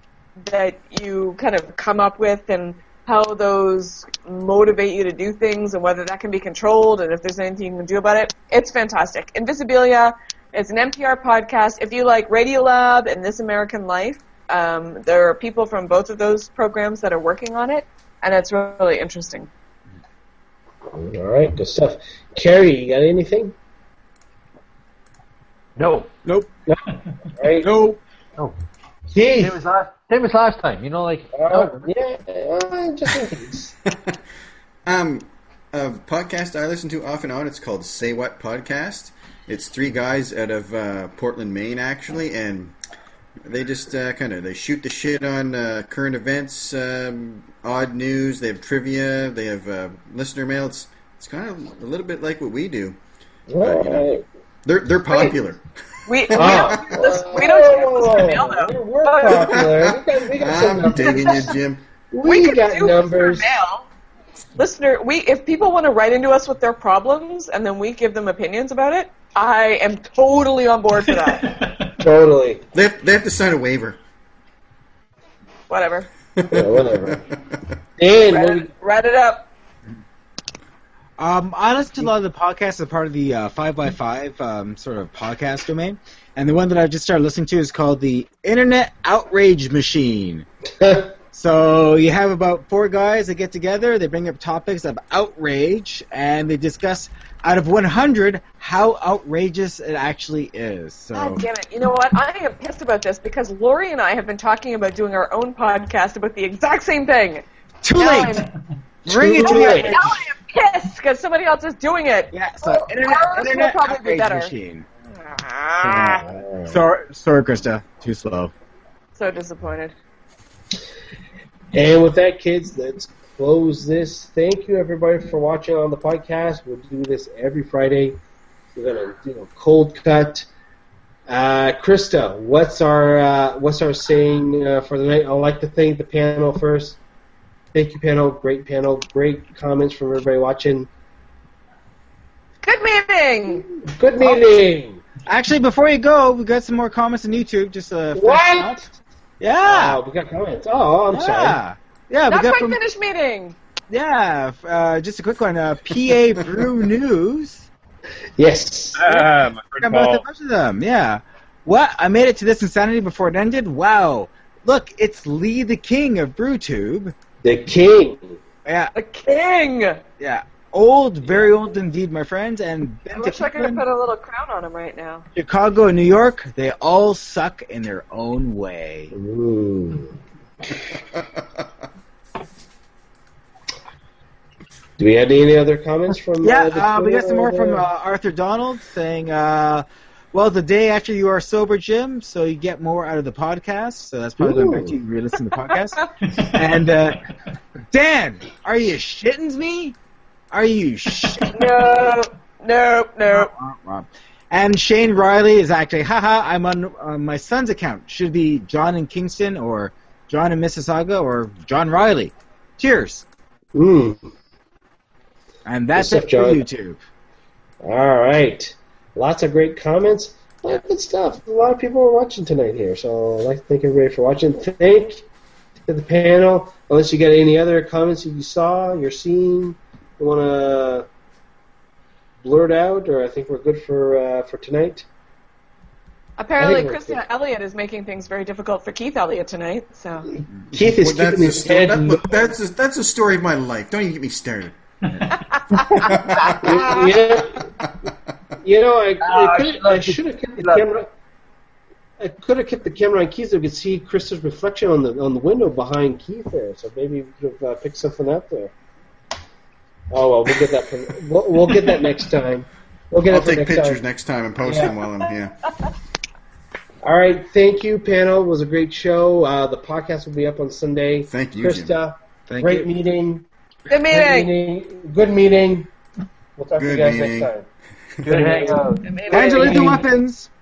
you kind of come up with and how those motivate you to do things and whether that can be controlled and if there's anything you can do about it. It's fantastic. Invisibilia, it's an NPR podcast. If you like Radiolab and This American Life, there are people from both of those programs that are working on it, and it's really interesting. All right, good stuff. Carrie, you got anything? No. Nope. Right. Nope. No. Keith. Same as last time. You know, like. Just in case. A podcast I listen to off and on. It's called Say What Podcast. It's 3 guys out of Portland, Maine, actually, and they just they shoot the shit on current events, odd news. They have trivia. They have listener mail. It's kind of a little bit like what we do. But, you know, they're popular. We don't take listener mail though. We're popular. We got I'm digging you, Jim. We got numbers. If people want to write into us with their problems and then we give them opinions about it, I am totally on board for that. Totally. They have to sign a waiver. Whatever. Yeah, whatever. Dan, write it up. I listen to a lot of the podcasts as part of the 5x5 sort of podcast domain, and the one that I just started listening to is called the Internet Outrage Machine. So you have about 4 guys that get together, they bring up topics of outrage, and they discuss, out of 100, how outrageous it actually is. So. God damn it. You know what? I am pissed about this because Lori and I have been talking about doing our own podcast about the exact same thing. Too late! Bring it to me. Now I am pissed because somebody else is doing it. Yeah, so Ours internet will probably be outrage better. machine. Ah, Sorry, Krista. Too slow. so disappointed. And with that, kids, let's close this. Thank you, everybody, for watching on the podcast. We'll do this every Friday. We're gonna do a cold cut. Krista, what's our saying for the night? I'd like to thank the panel first. Thank you, panel. Great panel. Great comments from everybody watching. Good meeting. Good meeting. Actually, before you go, we got some more comments on YouTube. Just What? Yeah. Oh, we got comments. Oh, I'm sorry. Yeah, we Not got quite from finished meeting. just a quick one. PA Brew News. Yes. My friend Got both a Paul. bunch of them. Yeah. What? I made it to this insanity before it ended. Wow. Look, it's Lee the King of BrewTube. The king. Yeah. The king. Yeah. Old, very old indeed, my friends. And I wish I could have put a little crown on him right now. Chicago and New York, they all suck in their own way. Ooh. Do we have any other comments from? We got some more from Arthur Donald saying, well, the day after you are sober, Jim, so you get more out of the podcast. So that's probably going back to you re-listen to the podcast. And Dan, are you shitting me? Are you shitting? No. And Shane Riley is actually, haha, I'm on my son's account. Should be John in Kingston or John in Mississauga or John Riley. Cheers. And that's Good it stuff, for John. YouTube. All right. Lots of great comments. A lot of good stuff. A lot of people are watching tonight here, so I'd like to thank everybody for watching. Thank to the panel. Unless you got any other comments that you saw, you're seeing, you want to blurt out, or I think we're good for tonight. Apparently, I think we're Krista good. Elliott is making things very difficult for Keith Elliott tonight. So Keith is Well, keeping his head. that's the story of my life. Don't even get me started. I should have kept the camera. I could have kept the camera on Keith so we could see Krista's reflection on the window behind Keith there. So maybe we could have picked something up there. Oh well, we'll get that. We'll get that next time. We'll get I'll it for take next pictures time. next time and post them while I'm here. All right, thank you, panel. It was a great show. The podcast will be up on Sunday. Thank you, Jim. Krista. Thank Great you. meeting. good meeting. Good meeting. We'll talk to you Good guys meeting. next time. Good hangout. Angela the weapons.